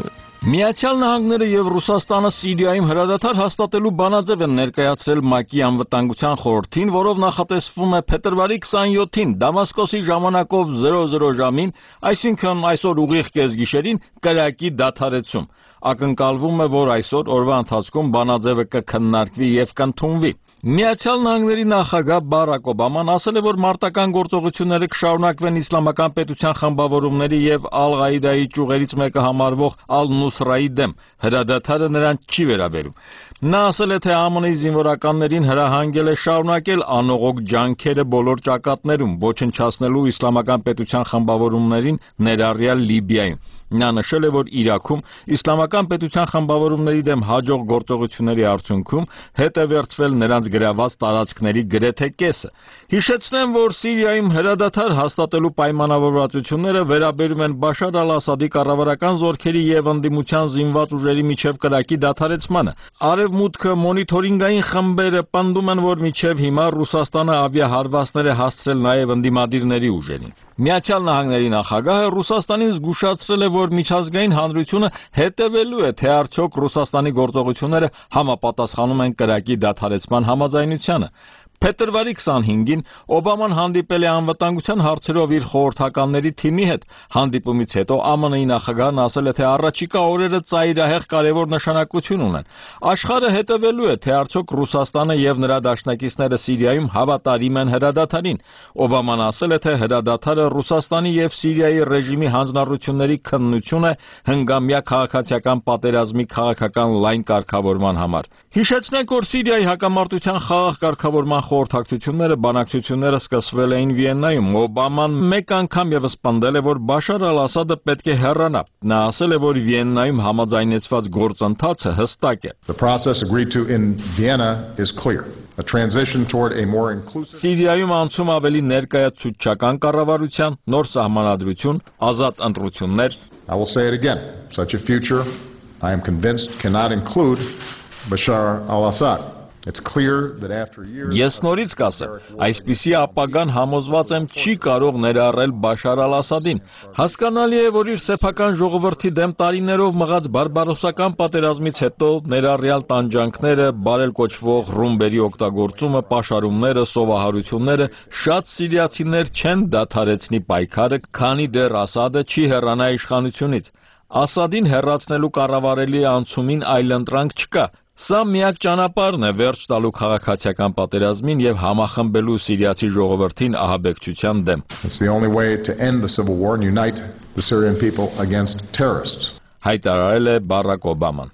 Միացյալ Նահանգները եւ Ռուսաստանը Սիրիայում հրադադար հաստատելու բանաձև են ներկայացրել ՄԱԿ-ի անվտանգության խորհրդին, որով նախատեսվում է փետրվարի քսաներկուին Դամասկոսի ժամանակով զրո զրո ժամին, այսինքն այսօր ուղիղ կեսգիշերին կրակի դադարեցում։ Ակնկալվում է, որ այսօր օրվա ընթացքում բանաձևը կքննարկվի եւ կընդունվի։ Միացյալ Նահանգների նախագահ Բարակ Օբաման ասել է, որ մարտական գործողությունները կշարունակվեն իսլամական պետության խմբավորումների եւ Ալ-Ղաիդայի ճյուղերից մեկը համարվող Ալ-Նուսրայի դեմ։ Հրադադարը նրան չի վերաբերում։ Նա ասել է, թե ԱՄՆ-ի զինվորականներին հրահանգել է շարունակել անողոք ջանքերը բոլոր ճակատներում, ոչնչացնելու իսլամական պետության խմբավորումներին, ներառյալ Լիբիայում։ Նա նշել է, որ Իրաքում իսլամական պետության խմբավորումների դեմ հաջող գործողությունների արդյունքում հետ է վերցվել նրանց գրաված տարածքների գրեթե կեսը։ Հիշեցնեմ, որ Սիրիայում հրադադար հաստատելու պայմանավորվածությունները վերաբերում են Բաշար Ալ-Ասադի կառավարական զորքերի եւ ընդդիմության զինված ուժերի միջև կրակի դադարեցմանը։ Արևմուտքը մոնիթորինգային խմբերը պնդում են, որ մինչև հիմա Ռուսաստանը ավիահարվածներ է հասցրել նաեւ ընդդիմադիրների ուժերին։ Միացյալ Նահանգների նախագահը Ռուսաստանին զգուշացրել է, որ միջազգային հանրությունը հետևելու է, թե արդյոք Ռուսաստանի գործողությունները համապատասխանում են կրակի դադարեցման համաձայնությանը։ Փետրվարի քսանհինգին Օբաման հանդիպել է անվտանգության հարցերով իր խորհրդականների թիմի հետ։ Հանդիպումից հետո ԱՄՆ-ի նախագահն ասել է, թե առաջիկա օրերը ծայրահեղ կարևոր նշանակություն ունեն։ Աշխարհը հետևելու է, թե արդյոք Ռուսաստանը եւ նրա դաշնակիցները Սիրիայում հավատարիմ են հրադադարին։ Օբաման ասել է, թե հրադադարը Ռուսաստանի եւ Սիրիայի ռեժիմի հանձնառությունների քննություն է հնգամյա քաղաքացիական պատերազմի քաղաքական լայն կարգավորման համար։ Հիշեցնենք, որ Սիրիայի հակամարտության խաղաղ կարգավորման խորհրդակցությունները բանակցությունները սկսվել էին Վիեննայում։ Օբաման մեկ անգամ եւս պնդել է, որ Բաշար Ալ-Ասադը պետք է հեռանա։ Նա ասել է, որ Վիեննայում համաձայնեցված գործընթացը հստակ է։ The process agreed to in Vienna is clear. A transition toward a more inclusive Սիրիայում անցում ավելի ներկայացուցչական կառավարության, նոր սահմանադրություն, ազատ ընտրություններ։ I will say it again. Such a future, I am convinced, cannot include Bashar al-Assad. It's clear that after years Ես նորից կասեմ, այսպիսի ապագան համոզված եմ չի կարող ներառել Բաշար Ալ-Ասադին։ Հասկանալի է, որ իր սեփական ժողովրդի դեմ տարիներով մղած բարբարոսական պատերազմից հետո ներառյալ տանջանքները, բարել կոչվող ռումբերի օգտագործումը, պաշարումները, սովահարությունները շատ սիրիացիներ չեն դադարեցնի պայքարը, քանի դեռ Ասադը չի հեռանա իշխանությունից։ Ասադին հեռացնելու կառավարելի անցումին այլընտրանք չկա։ Սա միակ ճանապարհն է վերջ տալու քաղաքացիական պատերազմին եւ համախմբելու սիրիացի ժողովրդին ահաբեկչության դեմ։ It's the only way to end the civil war and unite the Syrian people against terrorists. Հայտարարել է Բարակ Օբաման։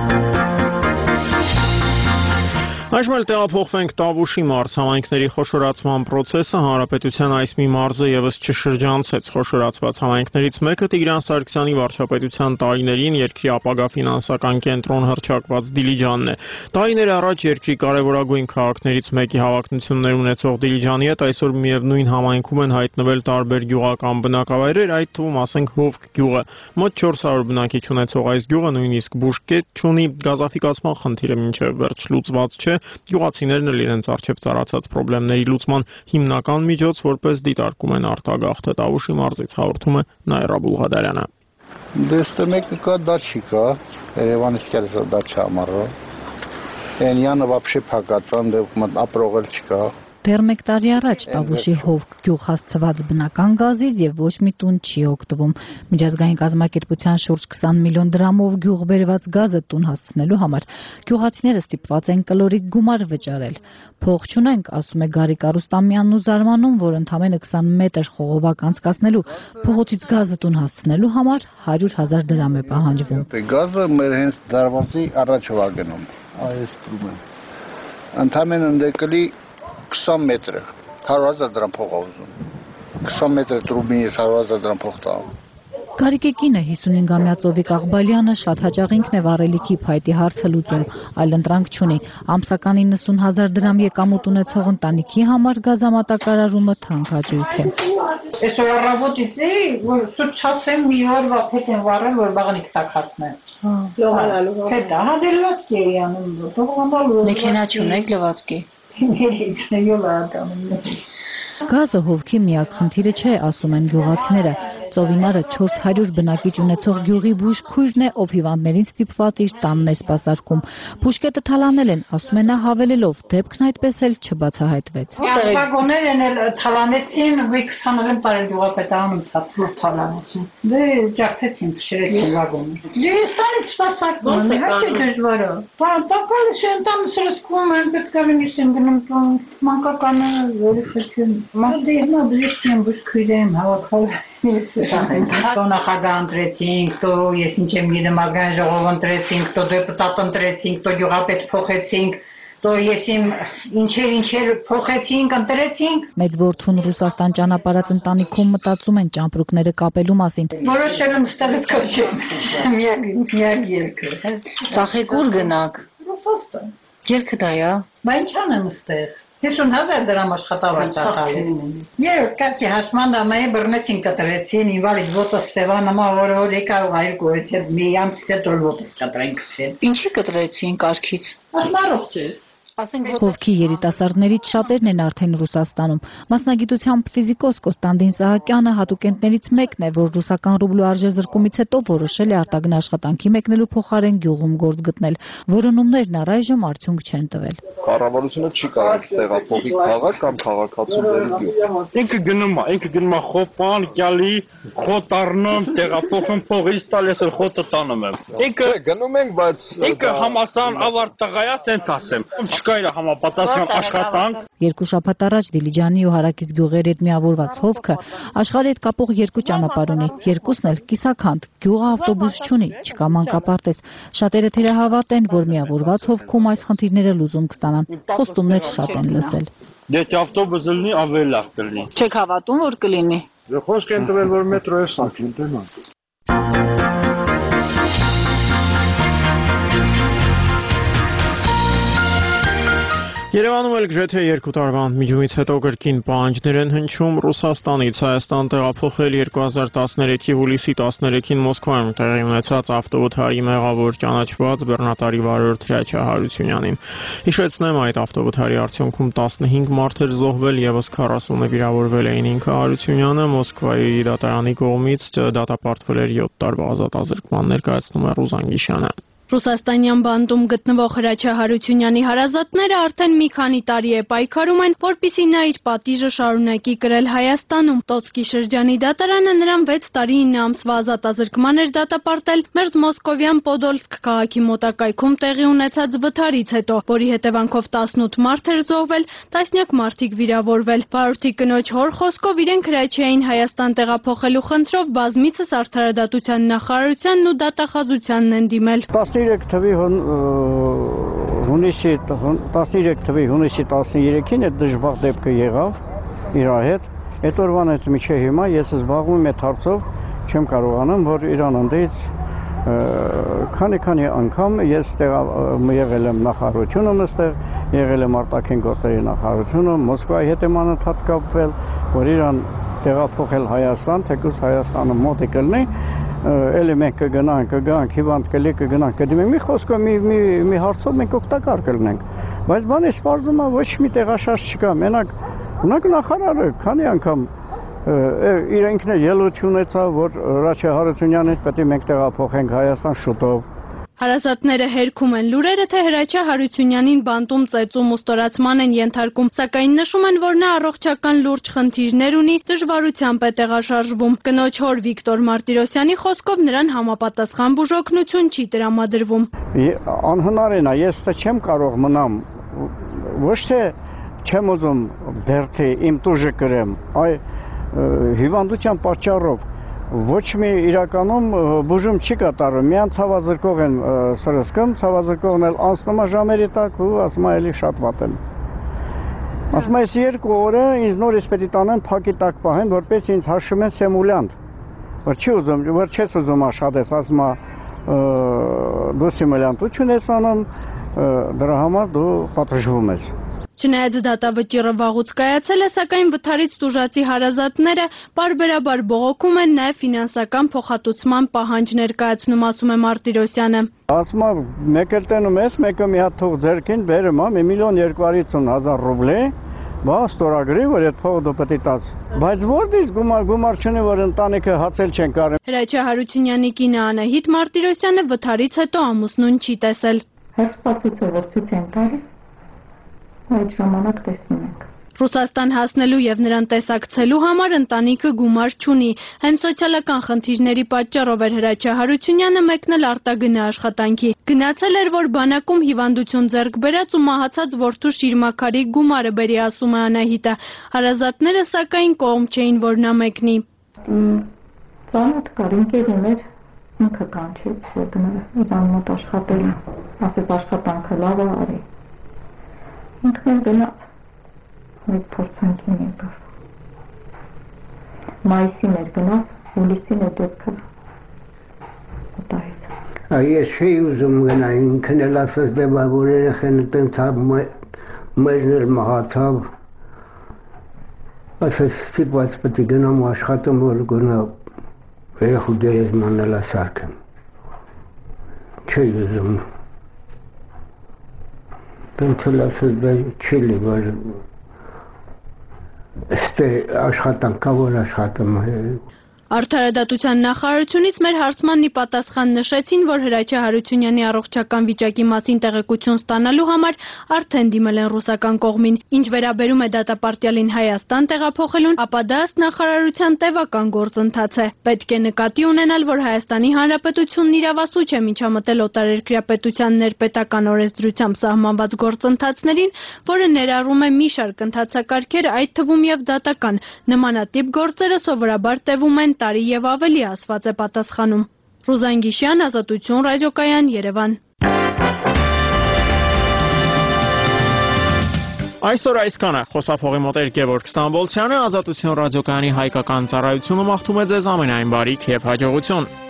Այժմ էլ տեղափոխվենք Տավուշի մարզհամայնքների խոշորացման process-ը հանրապետության այս մի մարզը եւս չշրջանցեց խոշորացված համայնքներից մեկը Տիգրան Սարգսյանի վարչապետության տարիներին երկրի ապագա ֆինանսական կենտրոն հռչակված Դիլիջանն է։ Տարիներ առաջ երկրի կարևորագույն քաղաքներից մեկի հավակնություններ ունեցող Դիլիջանի հետ այսօր միևնույն համայնքում են հայտնվել տարբեր գյուղական բնակավայրեր, այդ թվում ասենք Հովք գյուղը։ Մոտ չորս հարյուր բնակիչ ունեցող այս գյուղը նույնիսկ բուժկետ չունի, գազաֆիկացման խնդիրը մինչև վերջ լուծված չէ։ Գյուղացիներն էլ իրենց առջև ծառացած խնդիրների լուծման հիմնական միջոց որպես դիտարկում են արտագաղթը։ Տավուշի մարզից հաղորդում է Նաիրա Բուլղադարյանը։ Դեստը մեկը կա, դա չի կա, Երևանից կերս դա չամառը։ Են յանը вообще փակածան, դե ապրողել չկա։ Դեռ մեկ տարի առաջ Տավուշի Հովք գյուղ հասցված բնական գազից եւ ոչ մի տուն չի օգտվում։ Միջազգային կազմակերպության շուրջ քսան միլիոն դրամով գյուղ բերված գազը տուն հասցնելու համար գյուղացիները ստիպված են կլորիկ գումար վճարել։ Փող չունենք, ասում է Գարիկ Արուստամյանն ու զարմանում, որ ընդամենը քսան մետր խողովակ անցկացնելու փողոցից գազը տուն հասցնելու համար հարյուր հազար դրամ է պահանջվում։ Գազը մեր հենց դարվազի առաջով է գնում։ Այս դրումը։ Ընդամենը ընդեկլի քսան մետր, հարյուր հազար դրամ փող ուզում։ քսան մետր տրուբինից հարյուր հազար դրամ փող տամ։ Գարիկի կինը հիսունհինգամյա Ծովիկ Աղբալյանը շատ հաճախ ինքն է վառելիքի փայտի հարցը լուծում, այլ ընտրանք չունի։ Ամսական իննսուն հազար դրամ եկամուտ ունեցող ընտանիքի համար գազամատակարարումը թանկաճույք է։ Այսօր առավոտից է, որ սուտ չասեմ մի օր վապետ են վառել, որ բաղանիք տակացնեն։ Լողանալու։ Հետա, հա դե լվացքի է անում, թողանալու։ Մեքենա չունեք լվացքի։ Գազը Հովքի միակ խնդիրը չէ, ասում են գյուղացիները։ Ծովինարը չորս հարյուր բնակիչ ունեցող գյուղի բույժ քույրն է, ով հիվանդներին ստիպված իր տանն է սպասարկում։ Փուշկետը թալանել են, ասում է նա հավելելով, դեպքն այդպես էլ չբացահայտվեց։ Վագոներ են էլ թալանեցին, վիքսանել են բարել գյուղապետարանում թափուր թալանեցին։ Դե ջախտեցին, փշրեցին վագոնը։ Դերստանից սպասարկում է, հա՞ դժվարը։ Բակալը շենտան սրսկում են, պետք է լինի սեն գնում տուն, մանկականը որի խչում։ Մարդը հիմա բժիշկ են, բժիշկ քույրեմ, հավաքալ То նախագահ ընտրեցինք, то ես ինչ եմ գիտեմ ազգային ժողով ընտրեցինք, то դեպուտատ ընտրեցինք, то գյուղապետ փոխեցինք, то ես իմ ինչեր ինչեր փոխեցինք, ընտրեցինք։ Մեծ որդուն Ռուսաստան ճանապարհած ընտանիքում մտածում են ճամպրուկները կապելու մասին։ Որոշել եմ ստեղից կոչեմ։ Միակ միակ ելքը։ Ծախեք ուր գնաք։ Ռուսաստան։ Ելքը դա է։ Բա ինչ անեմ ստեղ։ հիսուն հազար դրամ աշխատավարձ ատալի։ Երբ կարգի հաշման դամայի բռնեցին կտրեցին, ինվալիդ ոտս Ստևան ամա օրորի կարող այլ գորեցել մի ամսից հետո ոտս կտրենք ցել։ Ինչի կտրեցին կարգից։ Աշմարով չես։ Հովքի երիտասարդներից շատերն են արդեն Ռուսաստանում։ Մասնագիտությամբ ֆիզիկոս Կոստանդին Սահակյանը հատուկենտներից մեկն է, որ ռուսական ռուբլու արժեզրկումից հետո որոշել է արտագն աշխատանքի մեկնելու փոխարեն գյուղում գործ գտնել։ Որոնումներն առայժմ արդյունք չեն տվել։ Կառավարությունը չի կարող տեղափոխի քաղաք կամ քաղաքացիների գյուղ։ Ինքը գնում է, ինքը գնում է խոպան, գյալի, խոտառնում, տեղափոխում փողից տալիս էլ խոտը տանում եմ։ Ինքը գնում ենք, բայց ինքը համասան ավարտ տղայա, տենց ասեմ։ Չկայր համապատասխան աշխատանք։ Երկու շաբաթ առաջ Դիլիջանի ու Հարակից գյուղերի հետ միավորված Հովքը աշխարհի հետ կապող երկու ճանապարհ ունի։ Երկուսն էլ կիսաքանդ, գյուղը ավտոբուս չունի, չկա մանկապարտեզ։ Շատերը թերահավատ են, որ միավորված Հովքում այս խնդիրները լուծում կստանան։ Խոստումներ շատ են լսել։ Եթե ավտոբուսը լինի, ավելի լավ կլինի։ Չեք հավատում, որ կլինի։ Խոսք են տվել, որ մետրոյը սարքին տենան։ Երևանում էլ գրեթե երկու տարվա միջումից հետո կրկին պահանջներ են հնչում Ռուսաստանից Հայաստան տեղափոխել երկու հազար տասներեքի հուլիսի տասներեքին Մոսկվայում տեղի ունեցած ավտովթարի մեղավոր ճանաչված բեռնատարի վարորդ Հրաչյա Հարությունյանին։ Հիշեցնեմ, այդ ավտովթարի արդյունքում տասնհինգ մարդ էր զոհվել, եւս քառասունը վիրավորվել էին։ Ինքը Հարությունյանը Մոսկվայի դատարանի կողմից դատապարտվել էր յոթ տարվա ազատազրկման, ներկայացնում է Ռուզան Գիշյանը։ Ռուսաստանյան բանտում գտնվող Հրաչյա Հարությունյանի հարազատները արդեն մի քանի տարի է պայքարում են, որպեսզի նա իր պատիժը շարունակի կրել Հայաստանում։ Տոցկի շրջանի դատարանը նրան վեց տարի ինը ամսվա ազատազրկման էր դատապարտել մերձ մոսկովյան Պոդոլսկ քաղաքի մոտակայքում տեղի ունեցած վթարից հետո, որի հետևանքով տասնութ մարդ էր զոհվել, տասնյակ մարդիկ վիրավորվել։ Վարորդի կնոջ հոր խոսքով իրենք Հրաչյային Հայաստան տեղափոխելու խնդրով բազմիցս արդարադատության նախարարությանն ու դատախազությանն են դիմել։ տասներեք թվի հունիսի տասներեք թվի հունիսի տասներեքին այդ դժբախտ դեպքը եղավ իր հետ։ Այդ օրվանից մինչև հիմա ես զբաղվում եմ հարցով, չեմ կարողանում, որ Իրան ընդից քանի-քանի անգամ ես եղել եմ նախարարությունում, այստեղ եղել եմ արտաքին գործերի նախարարությունում, Մոսկվայի հետ եմ անընդհատ կապվել, որ Իրան տեղափոխել Հայաստան, թեկուզ Հայաստանը մոտ է կլինի, էլի մենք կգնանք, կգանք, հիվանդ կլի կգնանք, կդիմենք, մի խոսքով մի մի մի հարցով մենք օգտակար կլինենք, բայց բանը սպառնում է ոչ մի տեղաշարժ չկա, մենակ ունակ նախարարը քանի անգամ իր ինքն է ելույթ ունեցավ, որ Հրաչյա Հարությունյանին պետք է մենք տեղափոխենք Հայաստան շուտով։ Հարազատները հերքում են լուրերը, թե Հրաչյա Հարությունյանին բանտում ծեծում ու ստորացման են ենթարկում, սակայն նշում են, որ նա առողջական լուրջ խնդիրներ ունի, դժվարությամբ է տեղաշարժվում։ Կնոջ հոր Վիկտոր Մարտիրոսյանի խոսքով նրան համապատասխան բուժօգնություն չի տրամադրվում։ Անհնար է նա, ես դա չեմ կարող մնամ, ոչ թե չեմ ուզում դերթի իմ տուժը կրեմ, այ հիվանդության պատճառով ոչ մի իրականում բուժում չի կատարում, միան ցավազրկող են սրսկում, ցավազրկողն էլ անցնում է ժամերի տակ ու ասում է էլի շատ վատ եմ։ Ասում է այս երկու օրը ինձ նորից պետք է տանեն փակի տակ պահեն, որպես ինձ հաշվում են սիմուլյանտ, որ չի ուզում, որ չես ուզում աշխատես, ասում է դու սիմուլյանտություն ես անում, դրա համար դու պատժվում ես։ Չնայած դատավճիռը վաղուց կայացել է, սակայն վթարից տուժածի հարազատները պարբերաբար բողոքում են նաև ֆինանսական փոխհատուցման պահանջ ներկայացնում, ասում է Մարտիրոսյանը։ Ասում է մեկ էլ տենում ես, մեկը մի հատ թող ձեռքին բերում է մի միլիոն երկու հարյուր հազար ռուբլի, բա ստորագրի, որ այդ փողը դու պետք է տաս։ Բայց որտից գումար գումար չունի, որ ընտանիքը հացել չեն կարող։ Հրաչյա Հարությունյանի կինը Անահիտ Մարտիրոսյանը վթարից հետո ամուսնուն չի տեսել։ Հերթապացույցը որ ցույց են տալիս, այդ ժամանակ տեսնում ենք։ Ռուսաստան հասնելու եւ նրան տեսակցելու համար ընտանիքը գումար չունի։ Հենց սոցիալական խնդիրների պատճառով էր Հրաչյա Հարությունյանը մեկնել արտագնա աշխատանքի։ Գնացել էր, որ բանակում հիվանդություն ձեռք բերած ու մահացած որդու շիրմաքարի գումարը բերի, ասում է Անահիտը։ Հարազատները սակայն կողմ չէին, որ նա մեկնի։ Ծանոթ կար, ընկեր ուներ, ինքը կանչեց, գնալ իրան մոտ աշխատել, ասեց աշխատանքը լավ է, արի։ Ինքն էլ գնաց։ Մեկ փորձանքին եկավ։ Մայիսին էր գնաց, հուլիսին է դեպքը մտահեց։ Ես չի ուզում գնա, ինքն էլ ասաց դե բա որ երեխեն տենց մերն էլ մահացավ։ Ասաց ստիպված պետք է գնամ աշխատում, որ գնա երեխու գերեզմանն էլ ասարկեմ։ Չի ուզում։ Տենց էլ ասաց դե չի լի, որ Este աշխատանք կա, որ աշխատում է։ Արդարադատության նախարարությունից մեր հարցմանն ի պատասխան նշեցին, որ Հրաչյա Հարությունյանի առողջական վիճակի մասին տեղեկություն ստանալու համար արդեն դիմել են ռուսական կողմին։ Ինչ վերաբերում է դատապարտյալին Հայաստան տեղափոխելուն, ապա դա ըստ նախարարության տևական գործընթաց է։ Պետք է նկատի ունենալ, որ Հայաստանի Հանրապետությունն իրավասու չէ միջամտել օտարերկրյա պետության ներպետական օրենսդրությամբ սահմանված գործընթացներին, որը ներառում է մի շարք ընթացակարգեր, այդ թվում եւ դատական։ Նմանատիպ գործերը սովորաբար տևում են տարի եւ ավելի, ասված է պատասխանում։ Ռուզան Գիշյան, Ազատություն ռադիոկայան, Երևան։ Այսօր այսքանը, խոսափողի մոտ էր Գևորգ Ստամբոլցյանը, Ազատություն ռադիոկայանի հայկական ծառայությունը մաղթում է ձեզ ամենայն բարիք եւ հաջողություն։